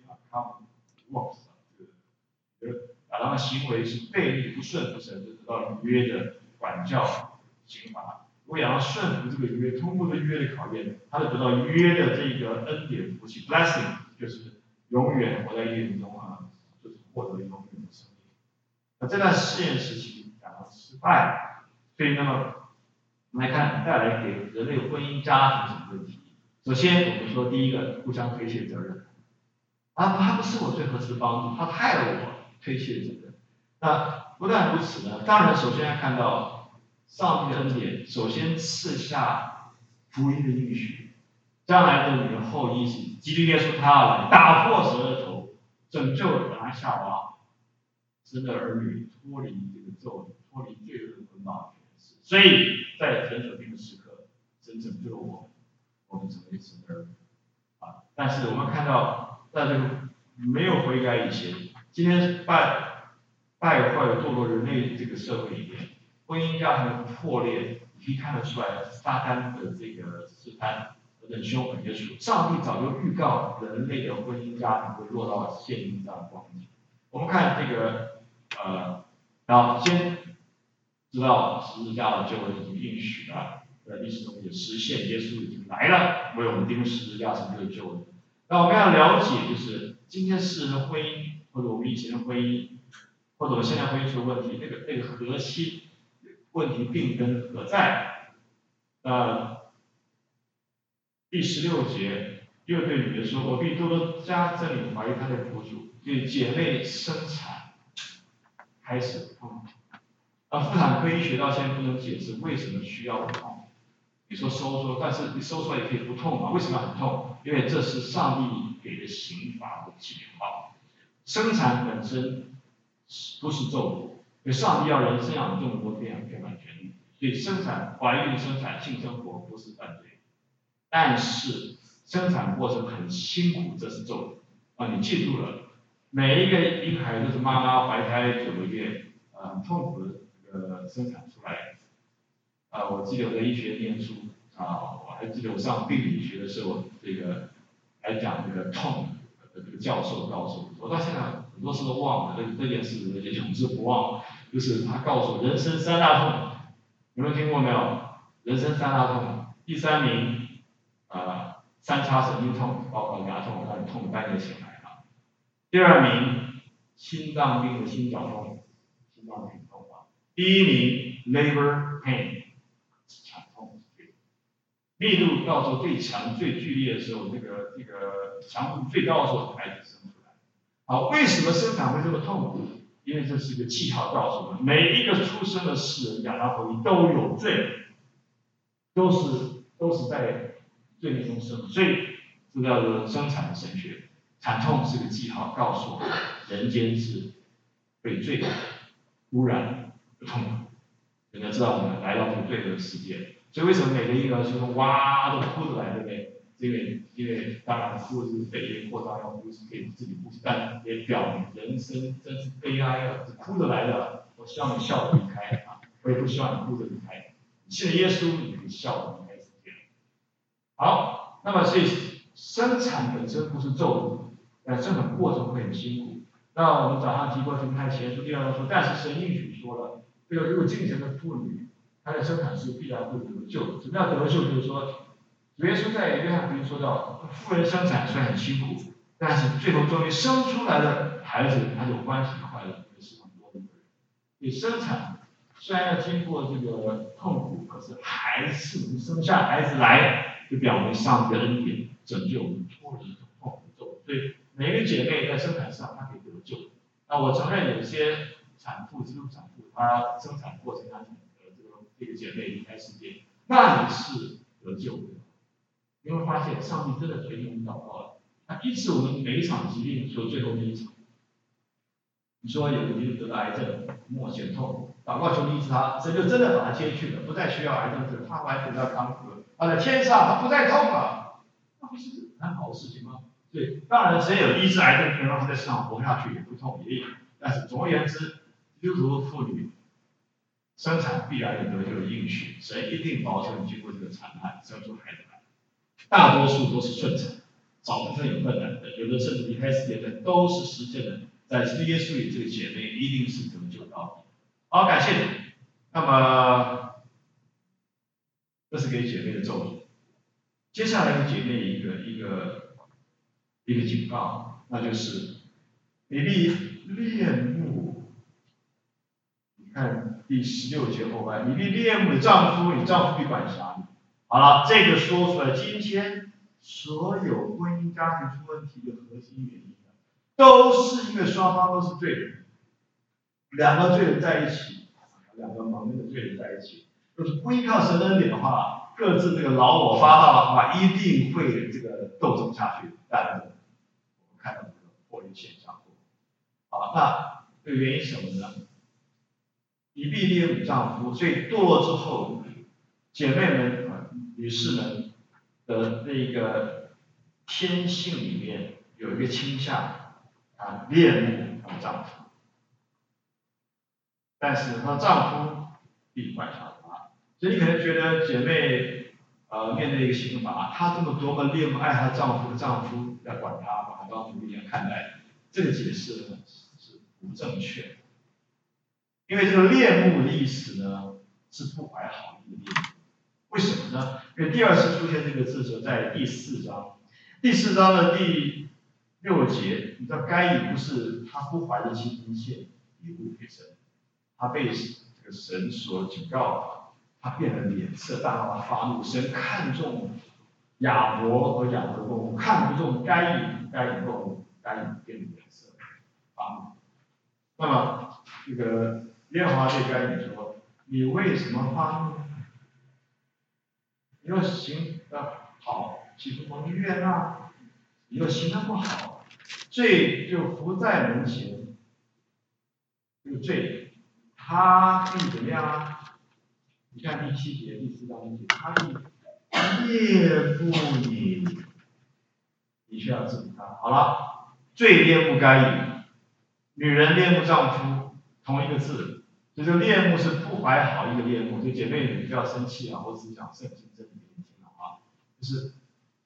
亚当的行为是背逆不顺服神，就得到约的管教刑罚。如果亚当顺服这个约，通过这约的考验，他就得到约的这个恩典福气 blessing， 就是永远活在约中就是获得永远的生命。那这段试验时期亚当失败了，所以那么我们来看带来给人类婚姻家庭什么问题？首先我们说第一个，互相推卸责任。他不是我最合适的帮助，他害了我，推卸责任。那不但如此呢，当然首先要看到上帝的恩典，首先赐下福音的应许，将来的你的后裔是基督耶稣他要来打破蛇的头，拯救亚当夏娃，生的儿女脱离这个咒诅，脱离罪恶的捆绑，使所以在人所定的时刻，神拯救了我们成为神的儿女啊。但是我们看到，在这个没有悔改以前，今天败坏堕落人类这个社会里面，婚姻家庭的破裂，你可以看得出来，撒旦的这个试探很凶狠也楚。上帝早就预告人类的婚姻家庭会落到现今这样的光景。我们看这个然后先知道十字架的救恩已经应许了，在历史中也实现，耶稣已经来了，为我们钉十字架成就救恩。那我们要了解，就是今天世人的婚姻，或者我们以前的婚姻，或者我们现在婚姻出的问题，那个核心问题病根何在？第16节又对女人说：“我必多多加增你怀疑他的苦主。”对姐妹生产开始痛。妇产科医学到现在不能解释为什么需要痛。你说收缩，但是你收缩也可以不痛嘛？为什么很痛？因为这是上帝给的刑罚的记号。生产本身不是咒诅，因为上帝要人生养众多，培养遍满全力，所以怀孕、生产、性生活不是犯罪，但是生产过程很辛苦，这是咒诅啊！你记住了，每一个婴孩都是妈妈怀胎9个月，很痛苦的生产出来。我记得我在医学念书我还记得我上病理学的时候，这个还讲这个痛的这个教授告诉我到现在很多事都忘了，这件事也永志不忘。就是他告诉我人生3大痛，有没有听过没有？人生3大痛，第3名3叉神经痛，包括牙痛，让你痛半夜醒来了。第2名心脏病的心绞痛，心脏病痛第1名 labor pain。产痛，密度到时候最强、最剧烈的时候，这个强度最高的时候，孩子生出来。好，为什么生产会这么痛苦？因为这是一个记号，告诉我们每一个出生的世人，亚当后裔都有罪，都是在罪孽中生，所以这叫做生产的神学。产痛是个记号，告诉我们人间是被罪污染的痛苦。人家知道我们来到这个罪恶的世界，所以为什么每个婴儿就是哇都哭着来，对不对？因为当然哭是肺炎扩张要呼吸，可以自己呼吸，但也表明人生真是悲哀啊！是哭着来的，我希望你笑着离开我也不希望你哭着离开。信了耶稣，你可以笑着离开世界。好，那么所以生产本身不是咒诅，但生产过程会很辛苦。那我们早上提过提摩太前书第2章说，但是神应许说了。这个如果进城的妇女，她在生产时必然会得救。什么叫得救？就是说，主耶稣在约翰福音说到，妇人生产虽然很辛苦，但是最后终于生出来的孩子，他就欢喜快乐，会是很多的人。所以生产虽然要经过这个痛苦，可是还是能生下孩子来，就表明上帝的恩典拯救我们脱离痛苦的咒。所以每一个姐妹在生产上，她可以得救。那我承认有些产妇，基督产妇，她生产过程当中这个姐妹离开世界，那也是得救的。你会发现，上帝真的垂听我们祷告了，他医治我们每一场疾病，除了最后那一场。你说有的人得了癌症，末显痛，祷告求医治他，神就真的把他接去了，不再需要癌症治，他完全要康复了，他在天上，他不再痛了，那不是很好的事情吗？对，当然谁有医治癌症，可以让他在世上活下去，也不痛也有。但是总而言之，基督徒妇女生产必然有得救的应许，神一定保证经过这个惨难生出孩子来。大多数都是顺产，少部分有困难的，有的甚至离开世界的，都是实现了在基督耶稣里这个姐妹一定是得救到底。好，感谢你。那么这是给姐妹的咒诅。接下来给姐妹一个警告，那就是你必恋慕。你看第16节后半，你必恋慕你丈夫，你丈夫必管辖你。好了，这个说出来，今天所有婚姻家庭出问题的核心原因，都是因为双方都是罪人，两个罪人在一起，两个蒙恩的罪人在一起，就是不依靠神恩典的话，各自这个老我发大的话，一定会这个斗争下去。但我们看到这个破裂现象。好，那这个原因是什么呢？ 以必恋母丈夫，所以堕落之后，姐妹们女士们的那个天性里面有一个倾向恋慕她的丈夫，但是她的丈夫必管辖她，所以你可能觉得姐妹面对一个刑罚，她这么多么恋慕爱她丈夫的丈夫要管她，把她当奴隶一样看待，这个解释呢是不正确的，因为这个恋慕的意思呢是不怀好意的恋慕。为什么呢？因为第二次出现这个字的时候，在第4章，第4章的第6节，你知道该隐不是他不怀着亲切礼物给神，他被这个神所警告，他变了脸色，大大的发怒。神看重亚伯和亚伯的动物，看不重该隐动物，该隐变了脸色发怒。那么这个耶和华对该隐说：“你为什么发怒？你若行得好，岂不蒙悦纳？你若行得不好，罪就伏在门前。这个罪，他必怎么样啊？你看第7节、第4章1节，他必恋慕你，你需要治理他。好了，罪恋慕该隐，女人恋慕丈夫，同一个字。所以这个恋慕是不怀好意的恋慕，所以姐妹你不要生气啊，我只是讲圣经真理给你听啊，就是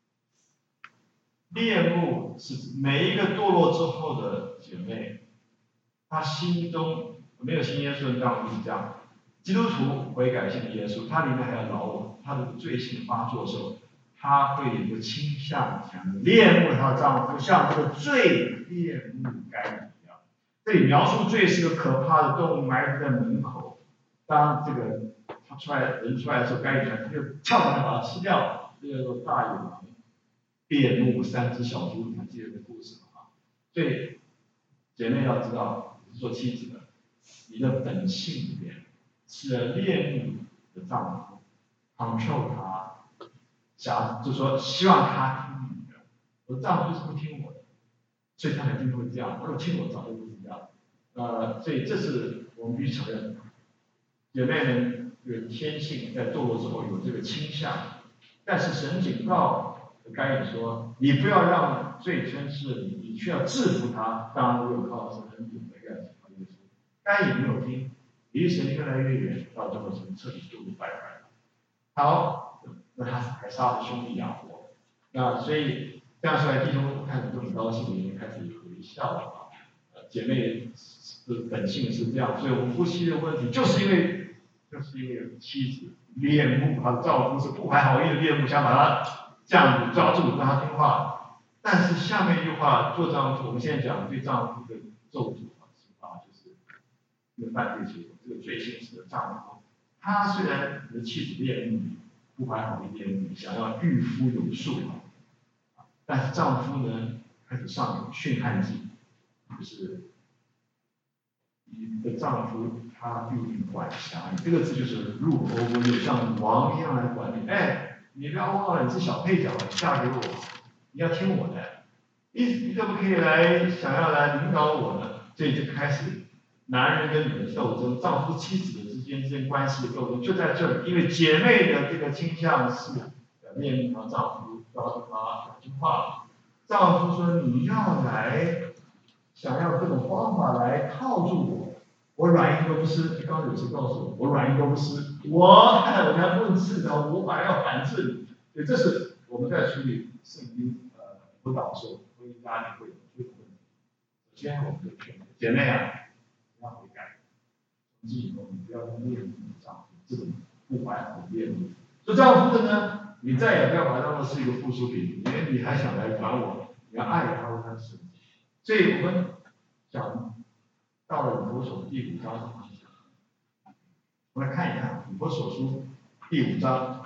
恋慕是指每一个堕落之后的姐妹，她心中没有信耶稣的丈夫是这样，基督徒悔改信耶稣，他里面还有老我，他的罪性发作的时候，他会有个倾向想恋慕她的丈夫，像这个罪恋慕该隐一样。这里描述罪是个可怕的动物埋伏在门口，当这个他人出来的时候，该隐他就跳上来把它吃掉了，这个叫大野狼猎怒3只小猪，你还记得这故事吗？所以姐妹要知道，你是做妻子的，你的本性里面是恋慕的丈夫 ，control 他，就说希望他听你的。我的丈夫就是不听我的，所以他肯定会这样。如果听我，早就不是这样。所以这是我们必须承认，姐妹们有天性在堕落之后有这个倾向，但是神警告该隐说：“你不要让罪吞噬你，你需要制服他。”当然，我有靠的是很准的一个情况，就是该隐没有听，离神越来越远，到最后神彻底堕入败坏。好，那他还杀了兄弟亚伯，那所以这样说来，弟兄看着都很高兴，已经开始回笑了啊。姐妹的本性是这样，所以我们夫妻的问题，就是因为妻子恋慕她的丈夫是不怀好意的恋慕，想把他这样子抓住，让他听话。但是下面一句话，做丈夫，我们现在讲对丈夫的咒诅就是这个犯罪结果，这个罪性使得丈夫，他虽然你的妻子恋慕你，不怀好意恋慕你，想要御夫有术但是丈夫呢开始上有训汉记，就是你的丈夫他必管辖你，这个字就是入欧有像王一样来管你。哎，你不要忘了你是小配角，你嫁给我，你要听我的。你怎么可以想要来领导我呢？所以就开始男人跟女人斗争，丈夫妻子之间关系的斗争就在这里。因为姐妹的这个倾向是恋慕她丈夫，告诉她两句话。丈夫说你要来。想要各种方法来套住我，我软硬都不吃。刚刚有谁告诉我，我软硬都不吃，我才不治的，我还要反制你。所以这是我们在处理圣经辅导的时候，婚姻家庭会有这个问题。首先，我们就劝姐妹不要悔改，从今以后你不要恋慕你的丈夫，这种不怀好意恋慕。做丈夫的呢，你再也不要把他当做是一个附属品，因为你还想来管我，你要爱他为他的神。所以我们讲到了以弗所第5章的方向，我们来看一看以弗所书第5章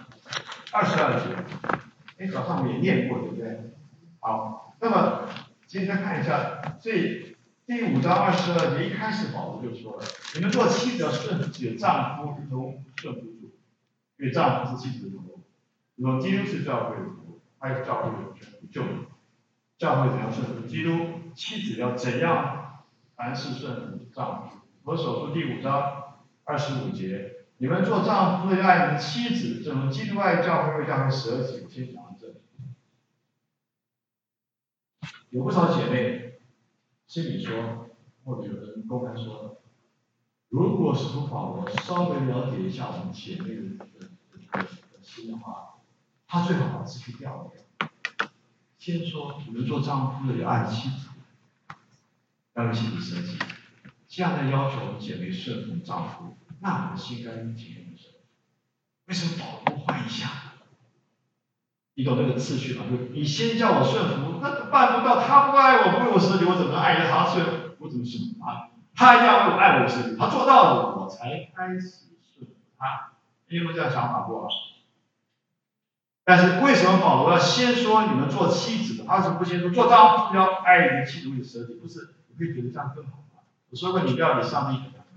22节。早上我们也念过，对不对？好，那么今天看一下，所以第5章22节一开始保罗就说了：你们做妻子要顺服自己的丈夫，如同顺服主，因为丈夫是妻子的头，如同基督是教会的头，还有教会的全部救主。教会怎样顺服基督，妻子要怎样凡事顺服丈夫。我所书第5章 25节，你们做丈夫的要爱你的妻子，正如基督爱教会为教会舍己。我先讲到这里。有不少姐妹心里说，或者有人公开说，如果使徒保罗稍微了解一下我们姐妹的心的话，他最好把字去掉掉。先说你们做丈夫的要爱妻子，要为妻子舍己，这样的要求姐妹顺服丈夫，那我们心该紧跟着。为什么保罗不换一下？你懂那个次序吗？就你先叫我顺服，那办不到，他不爱我，不为我舍己，我怎么能爱他顺服？我怎么顺服他？他一定要为我爱我舍己，他做到了，我才开始顺服他。你有没有这样想法过？但是为什么保罗要先说你们做妻子的，他为什么不先说做丈夫要爱你的妻子为舍己？不是，你会觉得这样更好吗？我说过，你不要给上帝可能。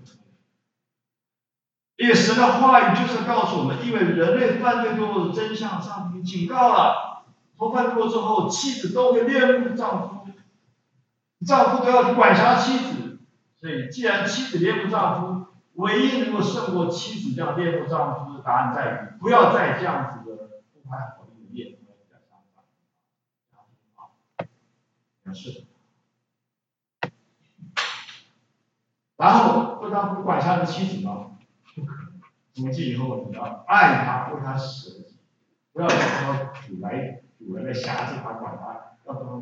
因为神的话语就是告诉我们，因为人类犯罪堕落的真相，上帝警告了，从犯罪之后，妻子都会恋慕丈夫，丈夫都要去管辖妻子。所以，既然妻子恋慕丈夫，唯一能够胜过妻子这样恋慕丈夫的答案在于，不要再这样子的不怀好意的恋慕在上面，要顺服。然后，不当不管辖的妻子吗？不可能。从今以后，你要爱他，为他舍己，不要让他主来辖制他、管他，要让他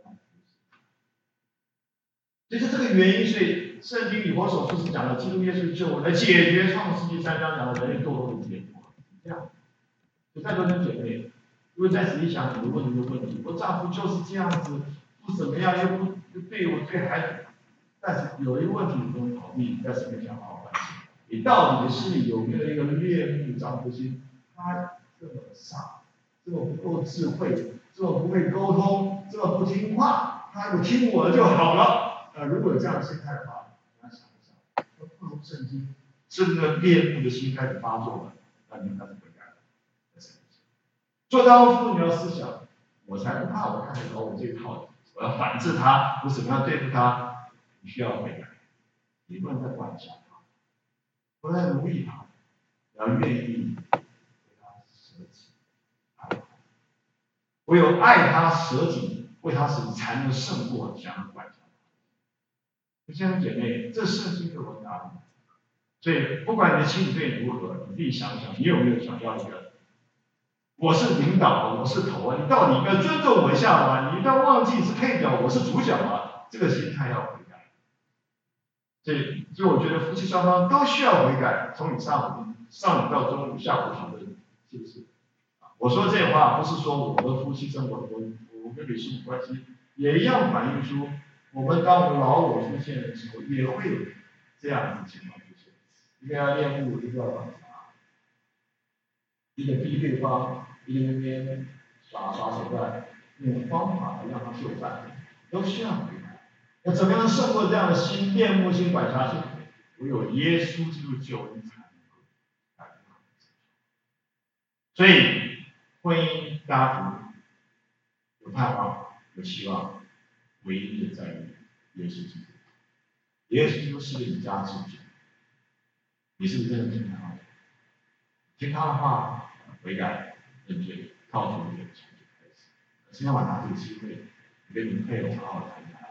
所以是这个原因，所以圣经以佛所说是讲的，基督耶稣救我来解决创世纪3章讲的人类堕落的结果。这样，所以再多的姐妹，如果再仔细想，你问这个问题，我丈夫就是这样子，不怎么样，又对我对孩子，但是有一个问题你不能逃避，在神面前好好反省。你到底的心里有没有一个恋慕丈夫心？他这么傻，这么不够智慧，这么不会沟通，这么不听话，他如果听我的就好了。如果有这样的心态的话，大家想一想，不如圣经，是不是恋慕的心开始发作了？那你们开始悔改了。做丈夫你要思想，我才不怕我太太搞我这套，我要反制他，我怎么样对付他？你需要悔改，你不能再管辖他。不再奴役他，要愿意为他舍己，爱他。唯有爱他舍己，为他舍己，才能胜过想要管辖他。弟兄姐妹，这圣经给我答案。所以，不管你的妻子对你如何，你自己想想，你有没有想要一个？我是领导，我是头啊，你到底应该尊重我一下吧？你不要忘记是配角，我是主角啊！这个心态要悔改。所以我觉得夫妻双方都需要悔改，从你上午到中午、下午讨论，是不是？我说这话不是说我们夫妻生活的我跟女性关系也一样反映出，我们当我们老我出现的时候，也会有这样的情况出现。一个要恋慕，一个要反杀，一个逼对方，一个那边耍手段，用方法来让他就范，都需要悔改。那怎么样胜过这样的心恋慕心、管辖心？唯有耶稣基督救恩才能够改变。所以，婚姻家庭有盼望、有希望，唯一的在于耶稣基督。耶稣基督是你家之主，你是不是真的听他的？听他的话，悔改、认罪、靠主的从就开始。今天晚上这个机会，你跟你配偶好好谈谈。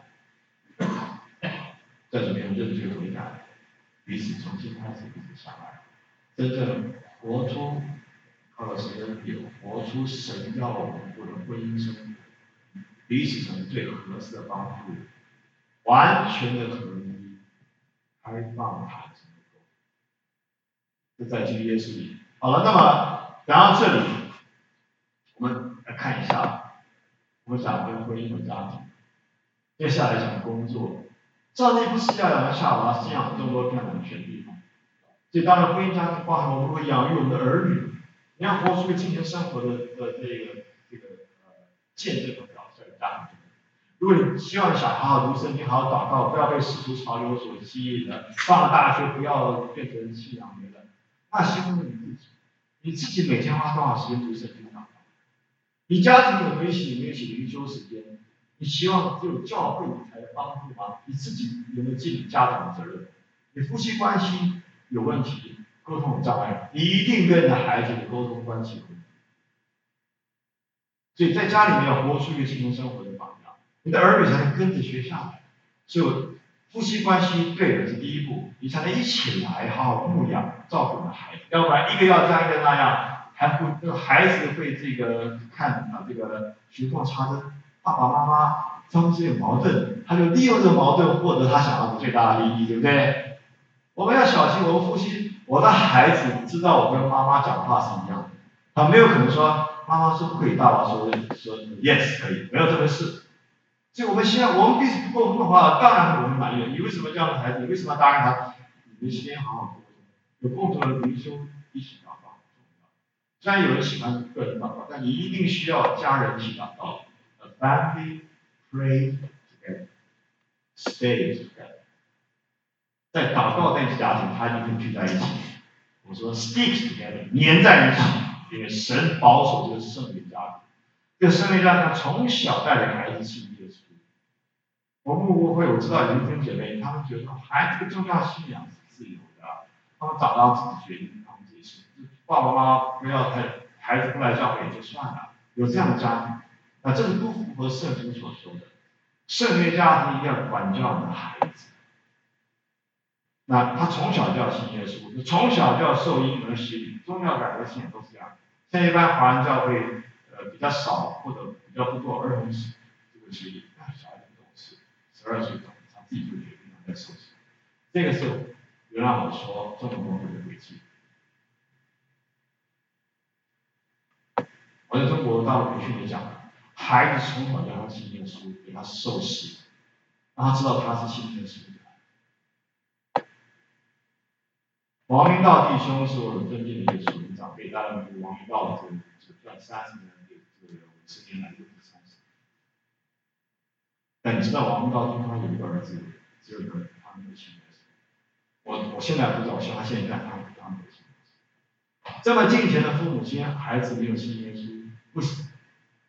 在这边认罪悔改，彼此重新开始彼此相爱，真正活出靠了神的有活出神要我们过的婚姻生活，彼此成最合适的帮助，完全的合一，开放坦诚的沟通。这在基督耶稣里。好了，那么讲到这里，我们来看一下，我们讲回婚姻和家庭，接下来讲工作。上帝不是要养夏娃生养众多漂亮的权利吗？所以当然婚姻家庭包含我们会养育我们的儿女，你要活出一个敬虔生活的见证和表现家庭。如果你希望小孩好好读圣经，好好祷告，不要被世俗潮流所吸引了，上了大学不要变成信仰没了，那希望你自己，你自己每天花多少时间读圣经祷告？你家庭有没有一起灵修时间？你希望只有教会才帮助吗？你自己有没有尽你家长的责任？你夫妻关系有问题，沟通有障碍，你一定跟你的孩子的沟通关系有问题。所以在家里面要活出一个幸福生活的榜样，你的儿女才能跟着学下来。所以夫妻关系对了是第一步，你才能一起来好好牧养照顾你的孩子，要不然一个要这样一个那样，还不这个孩子会这个看这个寻缝插针，爸爸妈妈中间有矛盾，他就利用这个矛盾获得他想要的最大的利益，对不对？我们要小心，我们夫妻，我的孩子知道我跟妈妈讲话是一样的，他没有可能说妈妈说不可以，爸爸说 yes 可以，没有这回事。所以我们希望我们彼此不沟通的话，当然我们埋怨你为什么这样的孩子，你为什么要答应他？你们时间好好沟通，有共同的灵修一起祷告。虽然有人喜欢个人祷告，但你一定需要家人一起祷告。A family pray together, stay together。在祷告那家庭，他一定聚在一起。我说 stick together， 粘在一起，因为神保守这个圣灵家庭。这个圣灵家庭从小带领孩子信耶稣。我牧会，我知道有一些姐妹，她们觉得孩子的重要信仰是自由的，她们找到自己决定，她们自己是。爸爸妈妈不要孩子不来教会也就算了，有这样的家庭，那这是不符合圣经所说的。圣约家庭要管教你的孩子，那他从小就要信耶稣，从小就要受婴儿洗礼，宗教改革信仰都是这样。像一般华人教会比较少或者比较不做儿童这个洗礼，那小孩子不懂事，12岁懂，他自己就决定他在受洗。这个是原来我说中国公会的轨迹。我在中国大陆培训也讲了，孩子从小让他信耶稣，给他受洗，让他知道他是信耶稣的。王明道弟兄是我很尊敬的一个属灵长辈，大家对王明道的这段30年的这个50年来的30。但你知道王明道弟兄他有一个儿子，只有一个，他没有信耶稣。我现在不知道，我希望他现在他没有信耶稣。这么敬虔的父母亲，孩子没有信耶稣，为什么？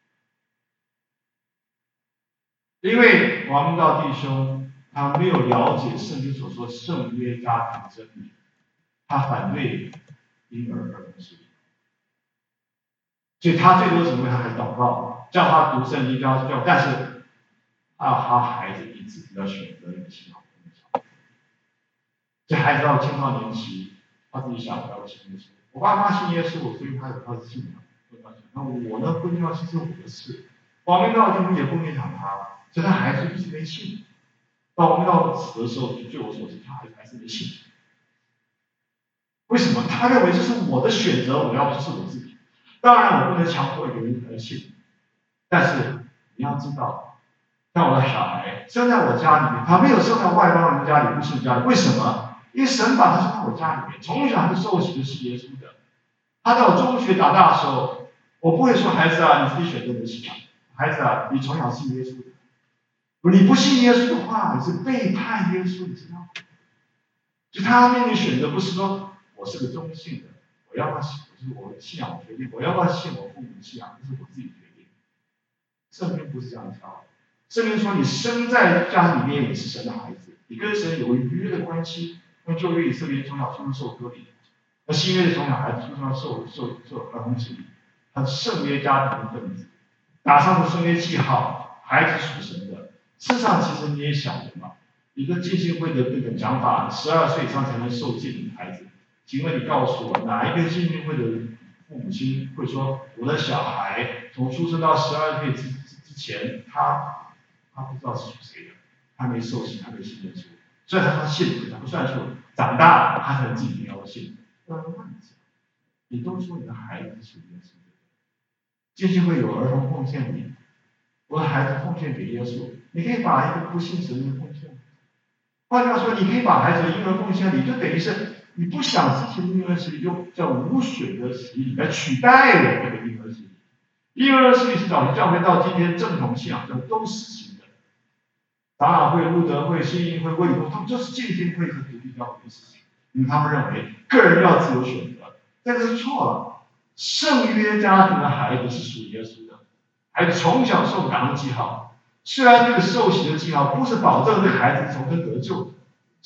因为王明道弟兄他没有了解圣经所说圣约家庭真理，他反对婴儿童洗礼，所以他最多只为他孩子祷告，叫他读圣经，但是他孩子一直要选择一个信仰的。这孩子到青少年期，他自己想我要信耶稣，我爸妈信耶稣，所以他有他的信仰。那我呢不一定要信，是我的事。王明道弟兄也不勉强他。所以他孩子一直没信，到我们到死的时候，据我所知，他还是没信。为什么？他认为这是我的选择，我要的是我自己。当然，我不能强迫一个人来信，但是你要知道，像我的小孩生在我家里面，他没有生在外邦人家里、不信家里。为什么？因为神把他生在我家里面，从小就受洗的是耶稣的。他在我中学长大的时候，我不会说孩子啊，你自己选择你的信仰。孩子啊，你从小信耶稣的。你不信耶稣的话，你是背叛耶稣，你知道吗？就他面临选择，不是说我是个中性的，我要不要信，就是我信仰我决定，我要不要信我父母的信仰，这是我自己决定。圣经不是这样教的，圣经说你生在家里面也是神的孩子，你跟神有愉悦的关系。那旧约以色列从小出生受割礼，那新约的从小孩子出生要受儿童洗礼，他是圣约家庭的分子，打上了圣约记号，孩子属神的。事实上，其实你也晓得嘛，一个浸信会的这个讲法，12岁以上才能受浸的孩子。请问你告诉我，哪一个浸信会的父母亲会说，我的小孩从出生到12岁之前，他不知道是属谁的，他没受洗，他没信耶稣，虽然他信，他不算数，长大了他才自己要信。你都说你的孩子是属耶稣的，浸信会有儿童奉献礼。我的孩子奉献给耶稣，你可以把一个不信神的奉献。换句话说，你可以把孩子的婴儿奉献礼，就等于是你不想之前的婴儿洗礼，用叫无水的洗礼来取代了这个婴儿洗礼。婴儿洗礼是早期教会到今天正统信仰中都实行的，长老会、路德会、信义会、卫理公，他们就是浸信会和独立教会的事情，因为他们认为个人要自由选择，这个是错了。圣约家庭的孩子是属耶稣的。孩子从小受感恩记号，虽然这个受洗的记号不是保证这个孩子从生得救的，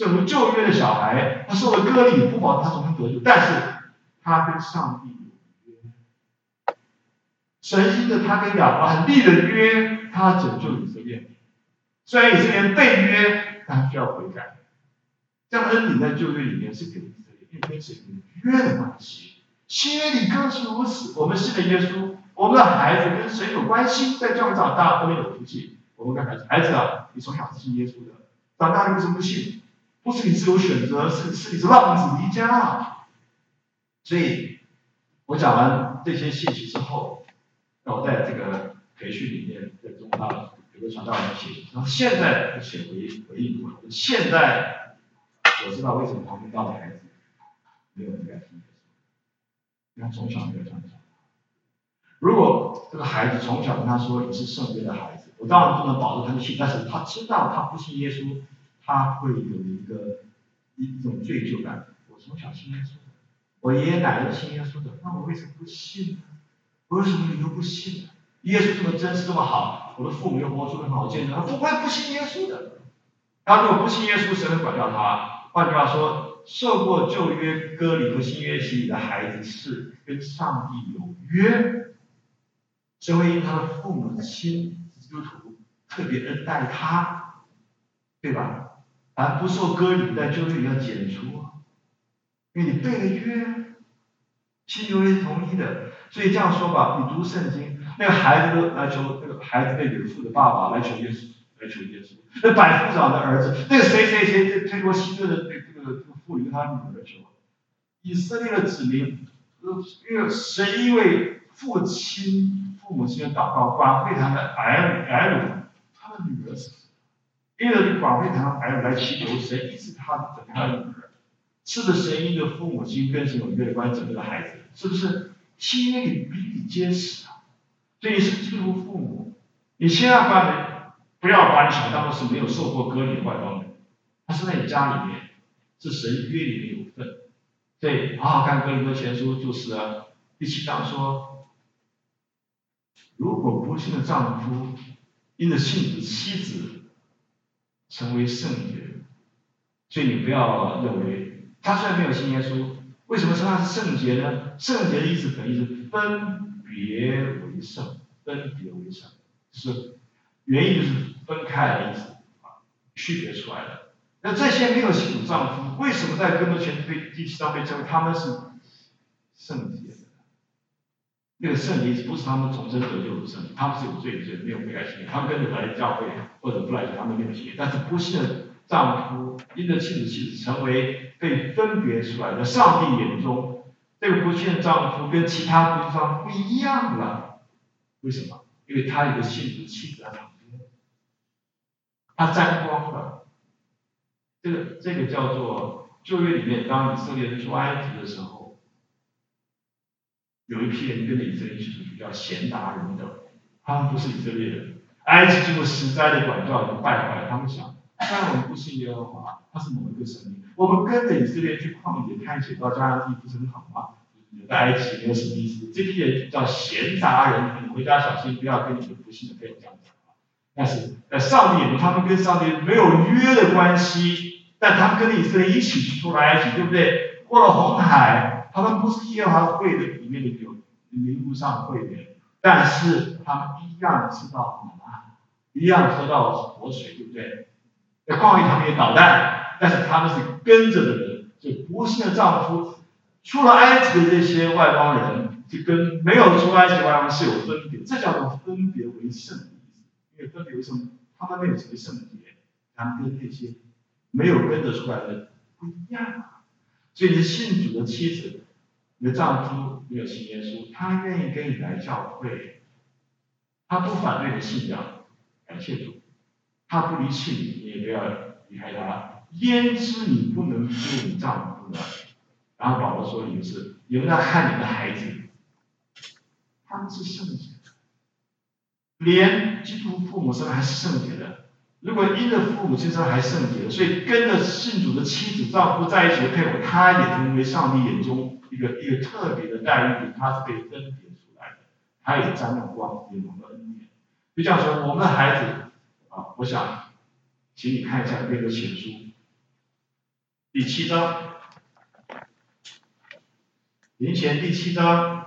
正如旧约的小孩，他受了割礼，不保他重生得救，但是他跟上帝有约。神因着他跟亚伯拉罕立了约，他拯救以色列。虽然以色列人被约，但需要悔改。这样的恩典在旧约里面是给以色列，因为跟神有约的关系。新约里更是如此。我们信了耶稣，我们的孩子跟神有关系，在教会长大，后面有福气。我们跟孩子啊，你从小是信耶稣的，长大你为什么不信？不是你自由选择，是你是浪子离家啊。所以，我讲完这些信息之后，那我在这个培训里面，在中大有个传道人写，然后现在写回应我，现在我知道为什么旁边到的孩子没有人敢信耶稣，因为他从小没有这样讲。如果这个孩子从小跟他说你是圣约的孩子，我当然不能保证他的信，但是他知道他不信耶稣，他会有一种罪疚感。我从小信耶稣的，我爷爷奶奶信耶稣的，那我为什么不信呢？我为什么你都不信呢？耶稣这么真实这么好，我的父母又活出很好的见证，他不会不信耶稣的。他如果不信耶稣，神会管教他。换句话说，受过旧约割礼和新约洗礼的孩子是跟上帝有约。神会因他的父母亲基督徒特别恩待他，对吧？而不受割礼在旧约里要剪除，因为你背了约，新约是同一的。所以这样说吧，你读圣经，那个孩子来求，那个孩子被远父的爸爸来求耶稣，来求耶稣。那百夫长的儿子，那个谁推过希特的这个妇女跟他女儿求，以色列的子民，因为谁因为父母亲的祷告，管会堂的儿女，他的女儿死，因为管会堂的儿女来祈求神医治他的女儿，是不是神因的父母亲跟神有约的关系拯救的孩子？是不是？新约里比比皆是啊。所以是基督徒父母，你千万不要把你想当做是没有受过割礼的外邦人，他是在你家里面，是神约里面有份。所以好好看哥林多前书注释啊，第7章说，如果不幸的丈夫因着信主妻子成为圣洁，所以你不要认为他虽然没有信耶稣，为什么说他是圣洁呢？圣洁的意思本意是分别为圣，分别为圣，就是原意就是分开来的意思啊，区别出来的。那这些没有信主丈夫，为什么在哥林多前书第7章被称为他们是圣洁的？那个圣洁不是他们重生得救的圣洁，他们是有罪的罪，没有悔改信，他们跟着来教会或者不来，他们没有信，但是不信的丈夫因着信主妻子成为被分别出来的，上帝眼中这个不信的丈夫跟其他不信丈夫不一样了。为什么？因为他有个信主妻子在旁边，他沾光了。这个叫做旧约里面，当以色列人出埃及的时候，有一批人跟着以色列去比较贤达人等，他们不是以色列人。埃及经过10灾的管教，就败坏了。他们想，虽然我们不信耶和华，他是某一个神明，我们跟着以色列去旷野探险到迦南地，不是很好吗？在埃及没有什么意思。这批人叫闲杂人，你回家小心不要跟你们不信的朋友这样讲。但是在上帝眼中，他们跟上帝没有约的关系，但他们跟以色列一起去出了埃及，对不对？过了红海，他们不是耶和华会的里面的有名录上会员，但是他们一样吃到玛纳，一样喝到活水，对不对？在旷野他们也捣蛋，但是他们是跟着的人，就不信的丈夫，出了埃及的这些外邦人，就跟没有出埃及的外邦是有分别，这叫做分别为圣的意思。因为分别为圣，他们没有成为圣洁，他们跟那些没有跟着出来的不一样啊。所以你信主的妻子，你的丈夫没有信耶稣，他愿意跟你来教会，他不反对你的信仰，感谢主，他不离弃你，你也不要离开他。焉知你不能救你丈夫呢？然后保罗说你们是，你们要看你的孩子，他们是圣洁的，连基督父母身上还是圣洁的。如果因着父母亲身上还圣洁的，所以跟着信主的妻子、丈夫在一起的配偶，他也成为上帝眼中一个特别的待遇，他是被分别出来的，他也沾了光，也蒙了恩典。就这样说，我们的孩子啊，我想，请你看一下《哥林多前书》 第7章，林前第7章。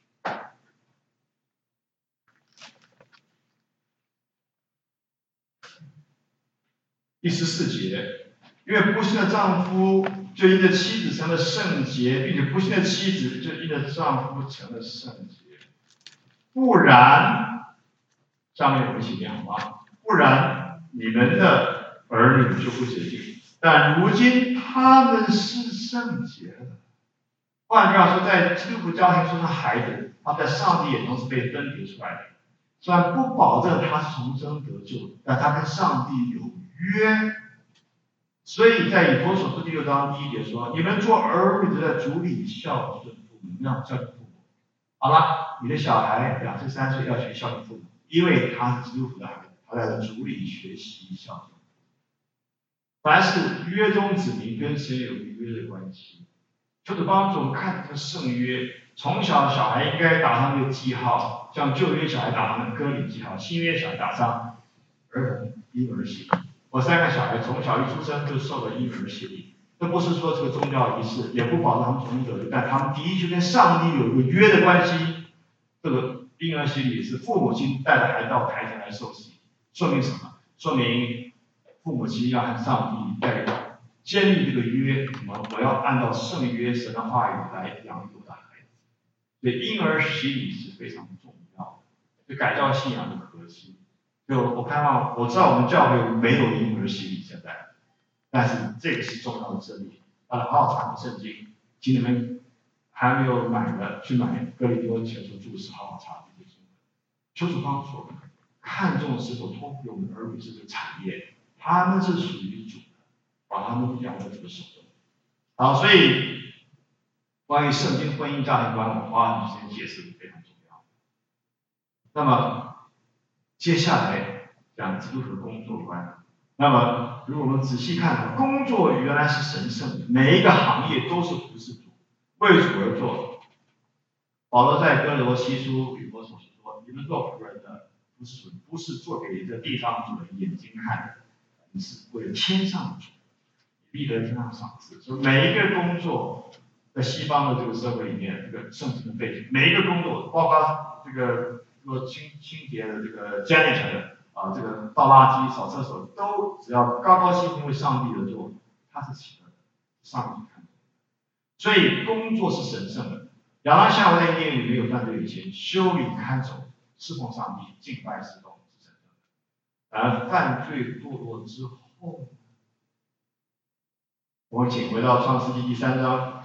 第14节，因为不幸的丈夫就因着妻子成了圣洁，并且不幸的妻子就因着丈夫成了圣洁。不然，上面我们一起念好吗？不然你们的儿女就不洁净，但如今他们是圣洁的。换句话说，在基督徒家庭中的孩子，他在上帝眼中是被分别出来的。虽然不保证他是重生得救，但他跟上帝有约。所以在以弗所书第6章第1节说：“你们做儿女的在主里孝顺父母，要孝敬父母。”好了，你的小孩2岁3岁要学孝敬父母，因为他是基督徒的孩子，他在主里学习孝敬。凡是约中子民跟神有约的关系，求主帮助我们看这个圣约。从小小孩应该打上这个记号，像旧约小孩打上割礼记号，新约小孩打上儿童婴儿洗礼。我3个小孩从小一出生就受了婴儿洗礼，这不是说这个宗教仪式，也不保证他们重生得救，但他们的确跟上帝有一个约的关系。这个婴儿洗礼是父母亲带着孩子到台前来受洗，说明什么？说明父母亲要和上帝在建立这个约，我要按照圣约神的话语来养育我的孩子。所以婴儿洗礼是非常重要的，是改教信仰的核心。就我盼望，我知道我们教会没有婴儿洗礼现在，但是这个是重要的真理。好好查圣经，请你们还没有买的去买哥林多前书注释，好好查这些经文。求主帮助我们看重是否托付我们儿女这个产业，他们是属于主的，把他们养在这个手中。好，所以关于圣经婚姻家庭观，我花很多时间解释非常重要。那么接下来讲基督徒的工作观。那么如果我们仔细看，工作原来是神圣的，每一个行业都是服侍主，为主而做。保罗在哥罗西书与弗所书说：“你们做仆人的，不是做给这地上主的眼睛看的，你是为了天上主，必得天上赏赐。”所以每一个工作，在西方的这个社会里面，这个圣经的背景，每一个工作，包括这个做清洁的这个家内城的这个倒垃圾、扫厕所，都只要高高兴兴为上帝而做，他是喜乐的，上帝看。所以工作是神圣的。亚当夏娃在夜里没有犯罪以前，修理看守、侍奉上帝、敬拜侍奉是神圣的。而犯罪堕落之后，我们请回到创世纪第3章。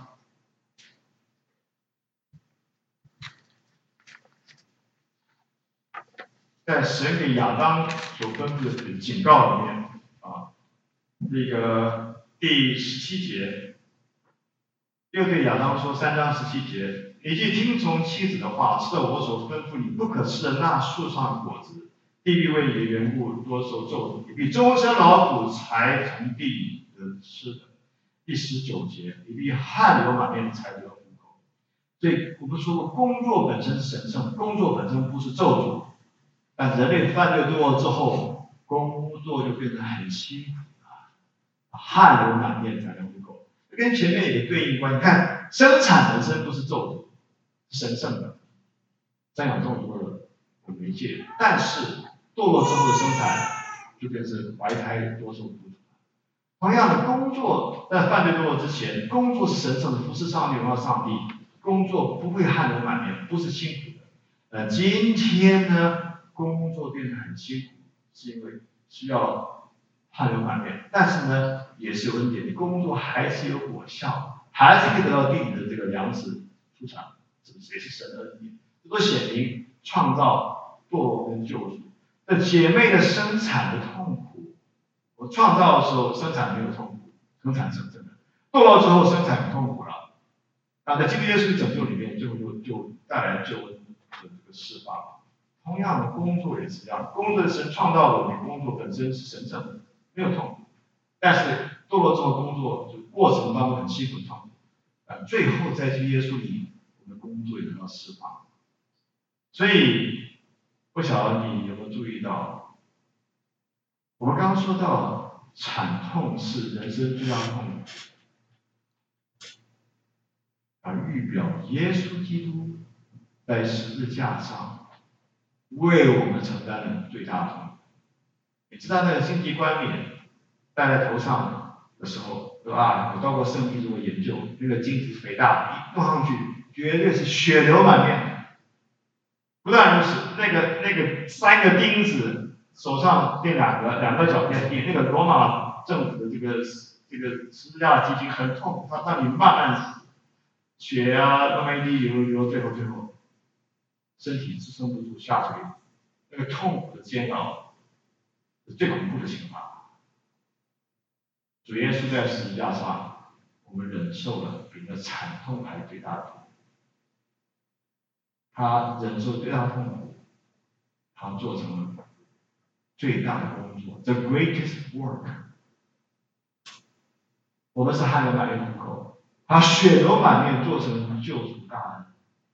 在神给亚当所吩咐的警告里面这个第17节，又对亚当说，3章17节，你既听从妻子的话，吃了我所吩咐你不可吃的那树上的果子，地必为你的缘故多受咒诅，你必终身劳苦才从地里得吃的。第19节，你必汗流满面才得糊口。所以我们说过，工作本身是神圣，工作本身不是咒诅。但人类犯罪堕落之后，工作就变得很辛苦了，汗流满面才能糊口。跟前面有个对应关系，你看生产本身不是咒诅，是神圣的，生养众多的媒介，但是堕落之后的生产就变成怀胎多受苦楚。同样的，工作在犯罪堕落之前，工作是神圣的，服侍上帝，荣耀上帝，工作不会汗流满面，不是辛苦的。今天呢？工作变得很辛苦，是因为需要汗流满面，但是呢，也是有恩典的，工作还是有果效，还是可以得到地里的这个粮食出产，这也是神的恩典。这都显明创造、堕落跟救赎。这姐妹的生产的痛苦，我创造的时候生产没有痛苦，生产是真的；堕落之后生产很痛苦了。那在基督耶稣拯救里面，就带来救恩的这个释放。同样的工作也是这样，工作是神创造我们，工作本身是神圣的，没有痛苦。但是堕落之后工作就过程当中很辛苦痛苦，最后在基督耶稣里，我们的工作也得到释放。所以不晓得你有没有注意到，我们刚刚说到惨痛是人生最大的痛苦， 预表耶稣基督在十字架上为我们承担了最大的痛苦。你知道那个荆棘冠冕戴在头上的时候，对吧？我到过圣地做研究，那个荆棘肥大，一弄上去绝对是血流满面。不但如此，那个3个钉子，手上钉两个脚垫钉，那个罗马政府的这个十字架的基金很痛，它让你慢慢死，血啊慢慢一滴流，最后身体支撑不住下垂，那个痛苦的煎熬是最恐怖的刑罚。主耶稣在十字架上，我们忍受了比那惨痛还最大的痛苦。他忍受最大的痛苦，他做成了最大的工作 ，the greatest work。我们是汗流满面糊口，他血流满面做成救主大恩。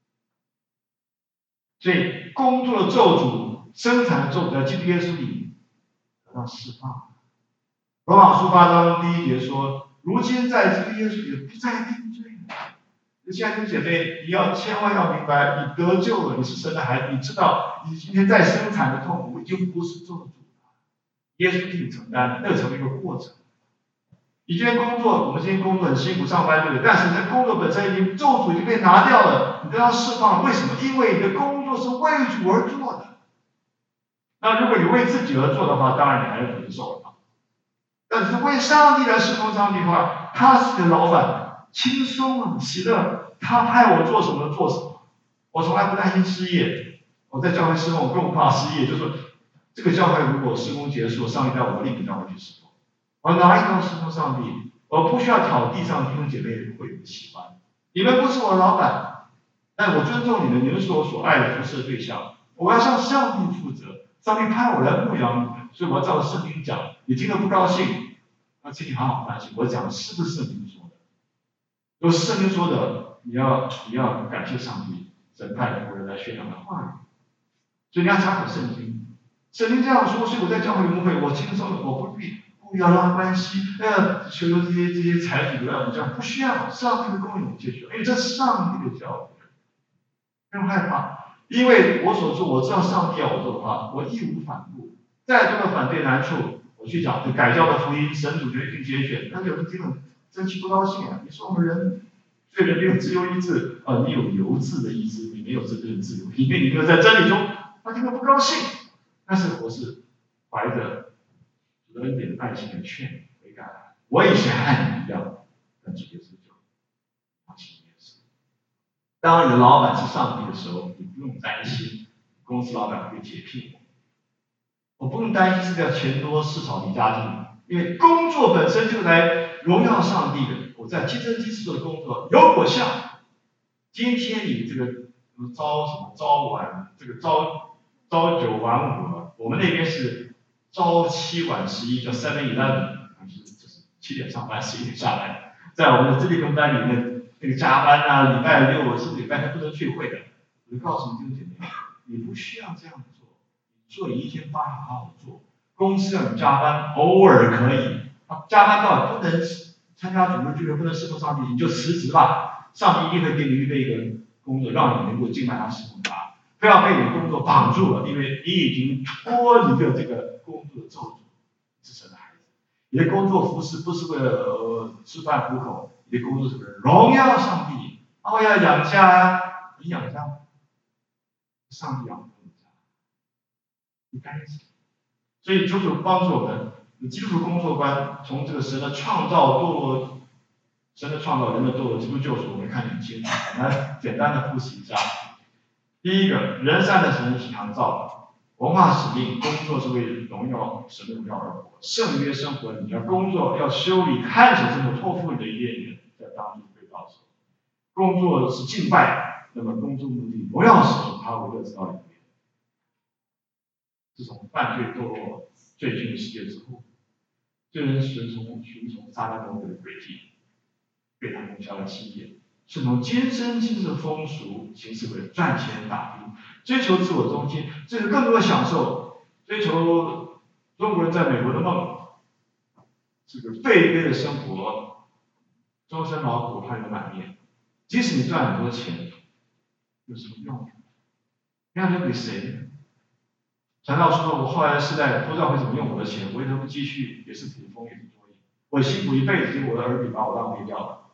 所以工作的咒诅、生产的咒诅，在基督耶稣里得到释放。罗马书8章1节说：“如今在基督耶稣里不再定罪了。”亲爱的姐妹，你千万要明白，你得救了，你是神的孩子，你知道你今天在生产的痛苦已经不是咒诅了，耶稣替你承担了，那个成为一个过程。你今天工作，我们今天工作很辛苦，上班对不对？但是你的工作本身咒诅已经被拿掉了，你得到释放了。为什么？因为你的工作是为主而做的。那如果你为自己而做的话，当然你还是不受了。但是为上帝来侍奉上帝的话，他是你的老板，轻松啊，喜乐。他派我做什么做什么，我从来不担心失业。我在教会侍奉，我更不怕失业。就是说，这个教会如果施工结束，上帝带我另一个教会去侍奉。我哪一条侍奉上帝？我不需要挑地上弟兄姐妹会有喜欢。你们不是我的老板，但我尊重你们，你们是我所爱的服侍的对象。我要向上帝负责，上帝派我来牧养你们，所以我要照着圣经讲。你听了不高兴，那请你好好反省，我讲的是不是圣经说的？如果是圣经说的，你要感谢上帝，神派仆人来宣扬的话语。所以你要查考圣经，圣经这样说，所以我在教会牧会，我轻松的，我不必要拉关系，求这些财主来我们这样，不需要。上帝的供应我们就需要，因为这是上帝的教育，不用害怕，因为我所做，我知道上帝要我做的话，我义无反顾。再多的反对难处，我去讲改教的福音，神主决定拣选，但是有人听了真气不高兴啊！你说我们人对人没有自由意志你有由自的意志，你没有真正的自由，因为你没有在真理中，他听了不高兴。但是我是怀着恩典的爱心的劝你悔改。我以前和你一样，但主耶稣就放弃耶稣。当你的老板是上帝的时候，你不用担心公司老板会解聘我不用担心是个钱多事少离家近，因为工作本身就来荣耀上帝的。我在基真基做的工作有果效。今天你这个朝晚，这个朝9晚5，我们那边是朝7晚11，叫 7-11，就是7点上班，11点下班。在我们的自力更班里面，那个加班啊，礼拜6甚至礼拜天不能聚会的。我就告诉你弟兄姐妹，你不需要这样做，做你一天8小时好好做。公司让你加班，偶尔可以，加班到不能参加主日聚会，不能侍奉上帝，你就辞职吧。上帝一定会给你预备一个工作，让你能够敬拜他侍奉他。不要被你工作绑住了，因为你已经脱离了这个工作的咒诅，是神的孩子。你的工作服侍不是为了吃饭糊口，你的工作是为了荣耀上帝。我要养家，你养家吗？上帝养你家，你担心？所以求主帮助我们，基督徒工作观从这个神的创造堕落，神的创造人的堕落，基督救赎，我们看很清楚。来简单的复习一下。第一个，人善的神创造，文化使命，工作是为荣耀神的荣耀而活。圣约生活，你要工作，要修理，看守生活，托付你的业员在当中被造成。工作是敬拜，那么工作目的荣耀神，他为乐知道里面。自从犯罪堕落罪性的世界之后，罪人循从撒旦魔鬼的诡计，被他蒙瞎了心眼，顺从今生今世的风俗，行事为了赚钱打拼，追求自我中心，追求更多的享受，追求中国人在美国的梦，这个废墟的生活，终身劳苦汗流满面， 即使你赚很多钱，有什么用？你要留给谁呢？传道说，我后来的世代不知道会怎么用我的钱，为他们积蓄也是捕风也是捉影。我辛苦一辈子，结果我的儿女把我浪费掉了。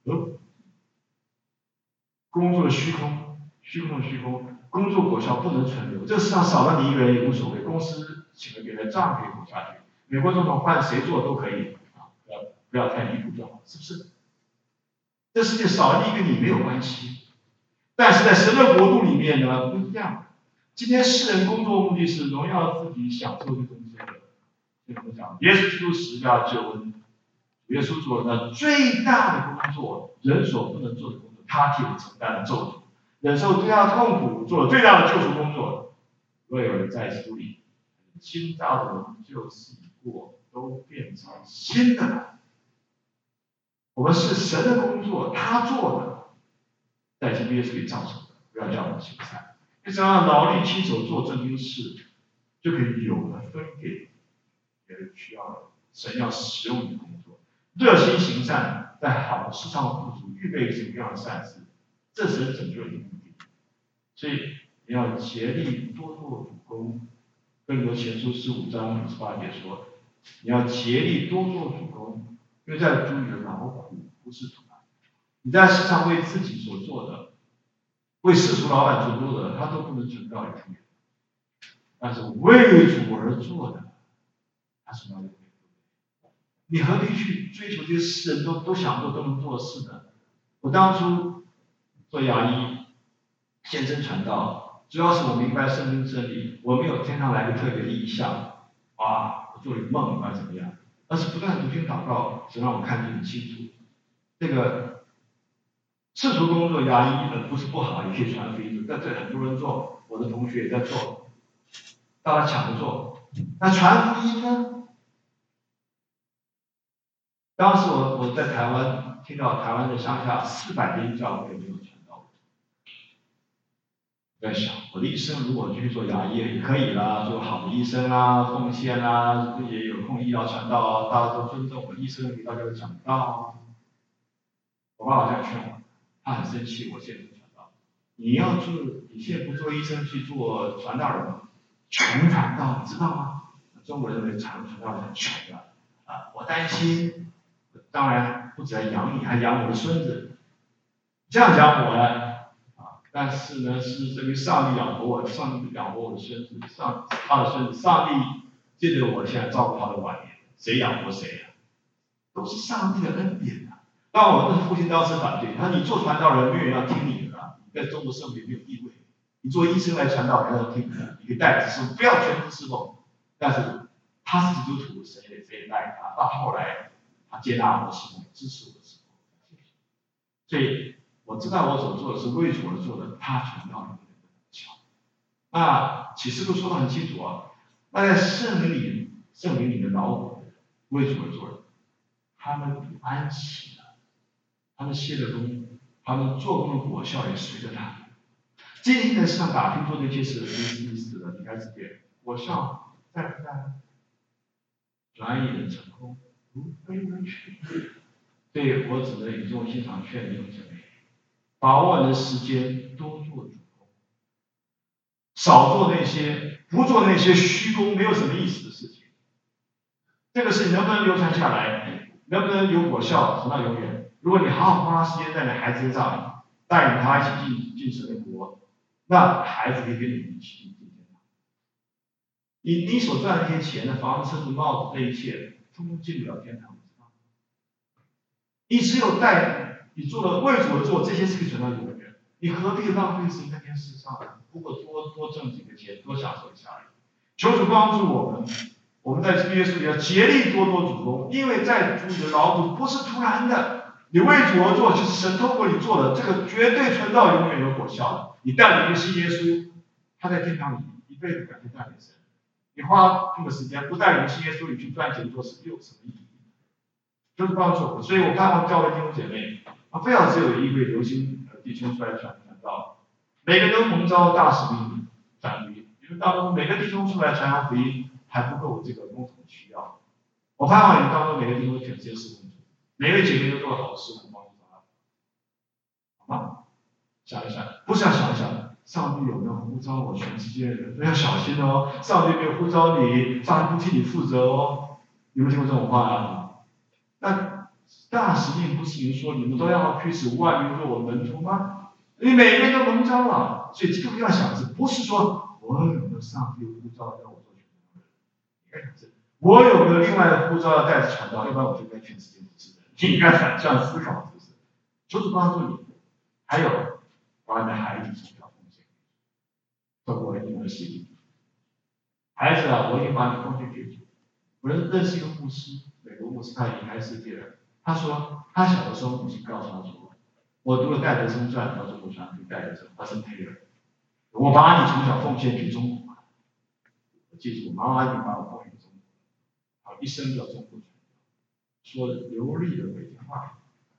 工作的虚空，虚空的虚空，工作果效不能存留。这世上少了你一个人也无所谓，公司请了别人，这样可以活下去。美国总统换谁做都可以啊，不要太离谱就好，是不是？这世界少了一个你没有关系，但是在神的国度里面呢，不一样。今天世人工作目的是荣耀自己，享受这东西的。就怎么讲？耶稣基督十架救恩，耶稣做了那最大的工作，人所不能做的工作，他替我承担了咒诅，忍受最大的痛苦，做了最大的救赎工作。若有人在基督里，新造的人旧事已过，都变成新的了。我们是神的工作，他做的，在基督耶稣里造成的，不要叫我们心散。你只要劳力亲手做正经事，就可以有了分给别人需要的。神要使用你的工作，热心行善，在好的事上富足，预备什么样的善事，这是神拯救你的目的。所以你要竭力多做主工。哥林多前书15章58节说，你要竭力多做主工，因为在主里的劳苦不是徒然。你在世上为自己所做的，为世俗老板所做的，他都不能存到永远。但是为主而做的，他是永远。你何必去追求这些世人都想做都能做的事呢？我当初做牙医，献身传道，主要是我明白圣经真理，我没有天上来个特别的意象，我做了梦啊怎么样？而是不断读经祷告，神让我看得很清楚。这个世俗工作牙医不是不好，也可以传福音，但这很多人做，我的同学也在做，大家抢着做。那传福音呢？当时我在台湾听到台湾的乡下400间教会没有传道，我在想，我的一生如果继续做牙医也可以啦，做好的医生啊，奉献啊，也有空医疗传道啊，大家都尊重我，医生给大家讲道。我爸爸这样劝我，他很生气，我现在传道。你要做，你现在不做医生去做传道人，穷传道，你知道吗？中国人认为传道人很穷的我担心。当然不只要养你，还养我的孙子。这样讲我呢，但是呢，是这个上帝养活我，上帝养活我的孙子，他的孙子，上帝借着我现在照顾他的晚年，谁养活谁啊？都是上帝的恩典啊！当然，我的父亲当时反对，他说：“你做传道人，没有人要听你的，你在中国社会没有地位。你做医生来传道，人要听你的，你可以带子侍，不要全职侍奉。”但是他是基督徒，谁也爱他。到后来。他接纳我的侍奉，支持我的侍奉，所以我知道我所做的是为主而做的，他传道人的巧。那启示录说得很清楚啊，那在圣灵里的劳苦为主而做的，他们安息了，他们歇了工，他们做工的果效也随着他们。今天在世上打拼做这些事，意思的离开世界，果效在不在？转眼成空。如飞而去，所以我只能语重心长劝弟兄姐妹，把握你的时间，多做主工，少做那些不做那些虚功没有什么意思的事情。这个事情能不能流传下来，能不能有果效，直到永远？如果你好好花时间在你孩子身上，带领他一起进神的国，那孩子可以跟你一起进天堂。你所赚的那些钱的房子、车子、帽子，这一切。通通进不了天堂，你只有你做了为主而做这些事，可以传到永远。你何必浪费时间在这件事上呢？不过多挣几个钱，多享受一下而已。求主帮助我们，我们在耶稣里要竭力多做主工，因为在主里的劳苦不是突然的，你为主而做，就是神透过你做的，这个绝对存到永远有果效的。你带领一个信耶稣，他在天堂里一辈子感谢带领神。你花这么时间不带领信耶稣里去赚钱做事，有什么意义？就是帮助我们，所以我盼望教会弟兄姐妹不要只有一位留心弟兄出来传道，每个都蒙召大使命传福音。因为当中每个弟兄出来传福音还不够这个工头的需要，我盼望你们当中每个弟兄全皆是工作，每位姐妹都做好事，帮助他，好吗？ 想一想，不是要想一想，上帝有没有呼召我全世界的人？要小心哦，上帝没有呼召你，上帝不替你负责哦。有没有听过这种话啊？那大使命不是说你们都要驱使万民做我门徒吗？你每个人都蒙召了，所以基督徒要想是不是说我有没有上帝呼召让我做全能人？应该想是我有没有另外的呼召要带着传道，要不然我就该全世界服侍人。你应该反向思考，是不是？求主帮助你。还有，把你的孩子从小奉献，透过婴儿洗礼。孩子啊，我已经把你奉献给主。我认识一个牧师，美国牧师，他已经离开世界了。他说，他小的时候母亲告诉他说，我读了戴德生传到中国传给戴德生，他是配了。我把你从小奉献给中国。我记住，妈妈已经把我奉献给中国，好一生叫中国传，说流利的北京话。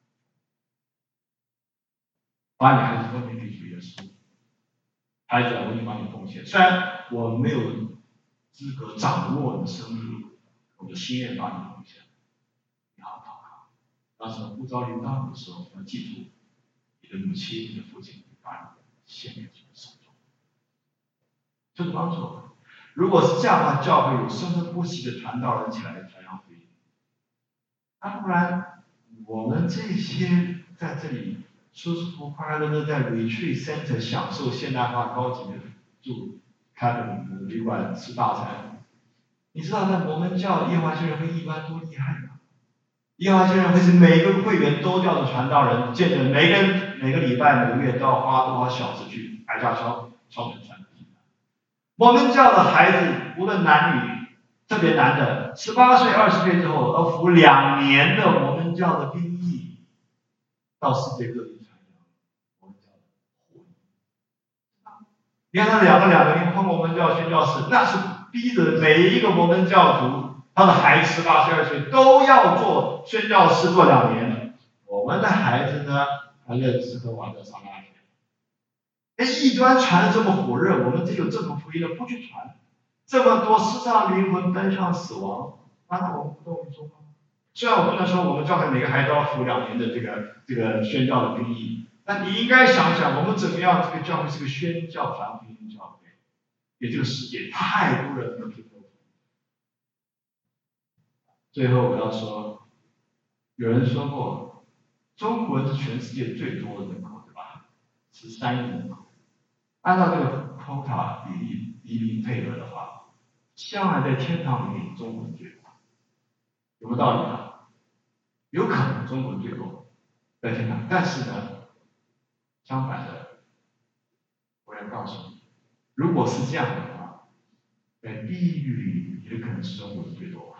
把你孩子奉献给主耶稣，孩子，我已经把你奉献。虽然我没有资格掌握你的生命，我的心愿把你奉献。你好祷告，当时呼召临到你的时候，要记住，你的母亲、你的父亲把你献给主的手中。这是帮助我们。如果是这样的话，教会有生生不息的传道人起来传扬福音。那不然，我们这些在这里舒舒服快乐的在 retreat center 享受现代化高级的住开的旅馆吃大餐，你知道在摩门教耶和华见证会一般多厉害吗？耶和华见证会是每个会员都调着传道人，见证每个礼拜每个月都要花多少小时去挨家敲门传。摩门教的孩子无论男女，特别男的，18岁、20岁之后要服2年的摩门教的兵役，到世界各地传扬摩门教的火力。你看他2个通摩门教宣教士，那是逼着每一个摩门教徒，他的孩子18岁、20岁都要做宣教士做2年。我们的孩子呢，还乐吃喝玩乐上大学。异端传的这么火热，我们这有正统福音的不去传，这么多世上灵魂奔向死亡，难道我们不动说吗？虽然我不能说我们教会每个孩子都要服2年的这个宣教的兵役，但你应该想想，我们怎么样？这个教会是个宣教传福音的教会，给这个世界太多人没有听过。最后我要说，有人说过，中国人是全世界最多的人口，对吧？13亿人口。按照这个 quota 比例移民配额的话，将来在天堂里面中国人最多，有没有道理呢？有可能中国人最多在天堂，但是呢，相反的，我要告诉你，如果是这样的话，在地狱里也可能是中国人最多。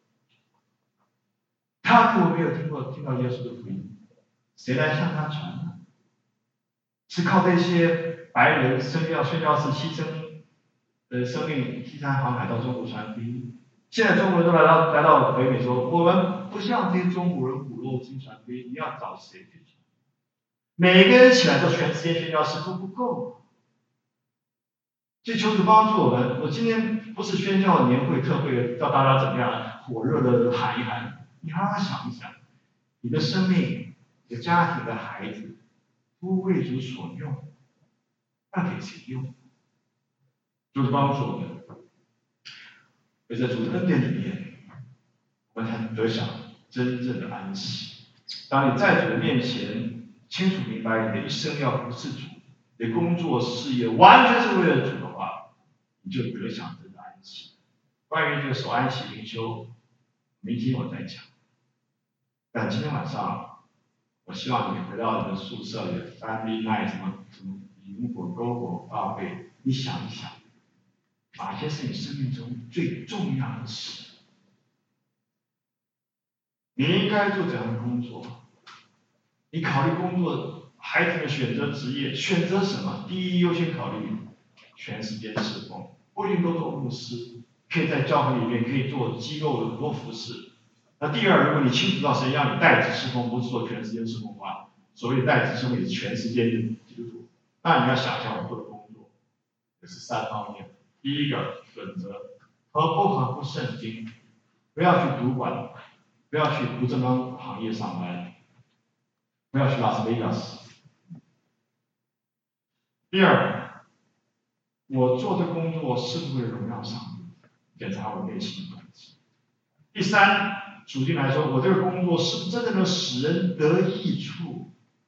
他如果没有听到耶稣的福音，谁来向他传呢？是靠这些白人宣教士牺牲生命西山航海到中国传福音。现在中国人都来到北美说，我们不像这些中国人骨肉经传福音，你要找谁去传？每个人起来做全世界宣教士都不够。所以求主帮助我们。我今天不是宣教年会特会，叫大家怎么样火热的喊一喊。你好好想一想，你的生命、你的家庭的孩子，都为主所用，那给谁用？主帮助我们。而在主的恩典里面，我们才能得享真正的安息。当你在主的面前清楚明白你的一生要服侍主，你的工作事业完全是为了主的话，你就得享真的安息。关于这个守安息灵修，明天我再讲。但今天晚上，我希望你回到你的宿舍里 ，Family Night 什么萤火篝火大会，你想一想。哪些是你生命中最重要的事？你应该做怎样的工作？你考虑工作，孩子们选择职业，选择什么？第一优先考虑全时间侍奉，不一定都做牧师，可以在教会里面可以做机构的很多服饰。那第二，如果你清楚到神让你代职侍奉，不是做全时间侍奉的话，所谓代职侍奉也是全时间的基督徒，那你要想象我做的工作，也是3方面。第一个准则，合不合乎圣经？不要去赌馆，不要去不正当行业上班，不要去拉斯维加斯。 第二，我做的工作是不是为了荣耀上帝，检查我内心的动机。第三，属灵来说，我这个工作是不是真的能使人得益处，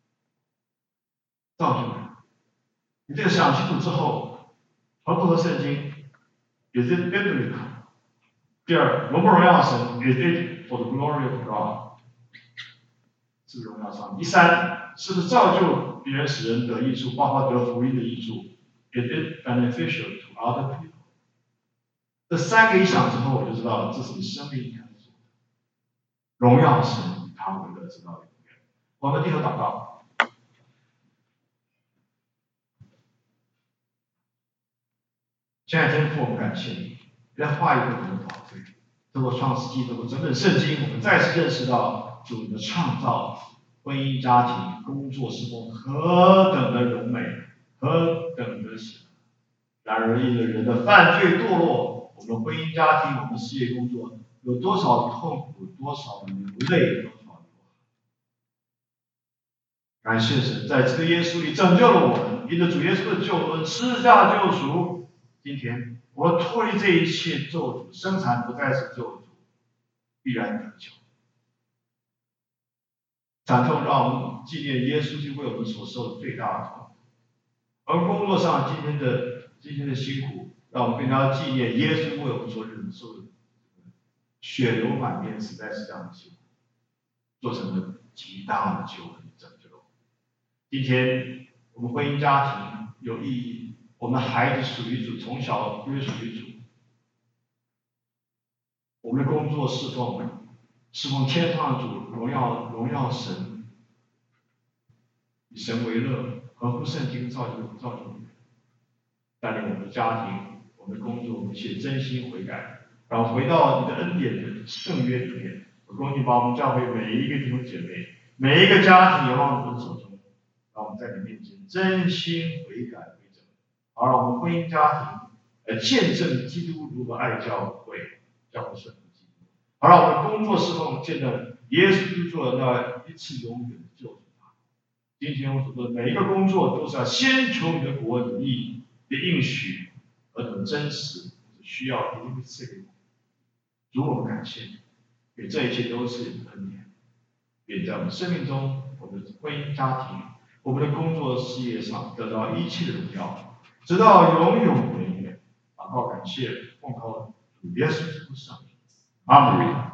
造就人？你这个想清楚之后，合不合圣经 ？Is it biblical？ 第二，荣不荣耀神 ？Is it for the glory of God？ 是不是荣耀上帝？第三，是不是造就别人使人得益处，包括得福音的益处 ？Is it beneficial to other people？ 这三个一想之后，我就知道这是你生命应该做的。荣耀神，他会乐知道的。我们低头祷告。亲爱的天父，我们感谢你，你的话语对我们宝贵。透过创世纪，透过整本圣经，我们再次认识到主你的创造、婚姻、家庭、工作、事工何等的荣美，何等的喜乐。然而，因为人的犯罪堕落，我们的婚姻、家庭、我们的事业、工作，有多少痛苦，多少的流泪，多少的流汗。感谢神，在这个耶稣里拯救了我们，因着主耶稣的救恩，施下救赎。今天我脱离这一切咒诅，生产不再是咒诅，必然得救。惨痛让我们纪念耶稣基督为我们所受的最大的痛苦，而工作上今天的辛苦，让我们更加纪念耶稣为我们所忍受的血流满面，实在是这样的辛苦，做成了极大的救恩拯救了我们。今天我们婚姻家庭有意义，我们的孩子属于主，从小归属于主。我们的工作侍奉天上的主，荣耀神，以神为乐，合乎圣经造就人，带领我们的家庭、我们的工作，我们且真心悔改，然后回到你的恩典的圣约里面。我恭敬把我们教会每一个弟兄姐妹、每一个家庭也放在我们手中，让我们在你面前真心悔改为证，好让我们婚姻家庭见证基督如何爱教会圣徒基督，好让我们工作侍奉见证耶稣基督做的那一次永远的救赎。今天我所做的每一个工作，都是要先求你的国、你义的应许和你的真实，需要一定赐给我们。主，我们感谢你，因为这一切都是你的恩典。愿在我们生命中，我们的婚姻家庭、我们的工作事业上得到一切的荣耀，直到永永远远。祷告感谢，奉靠主耶稣基督圣名，阿门。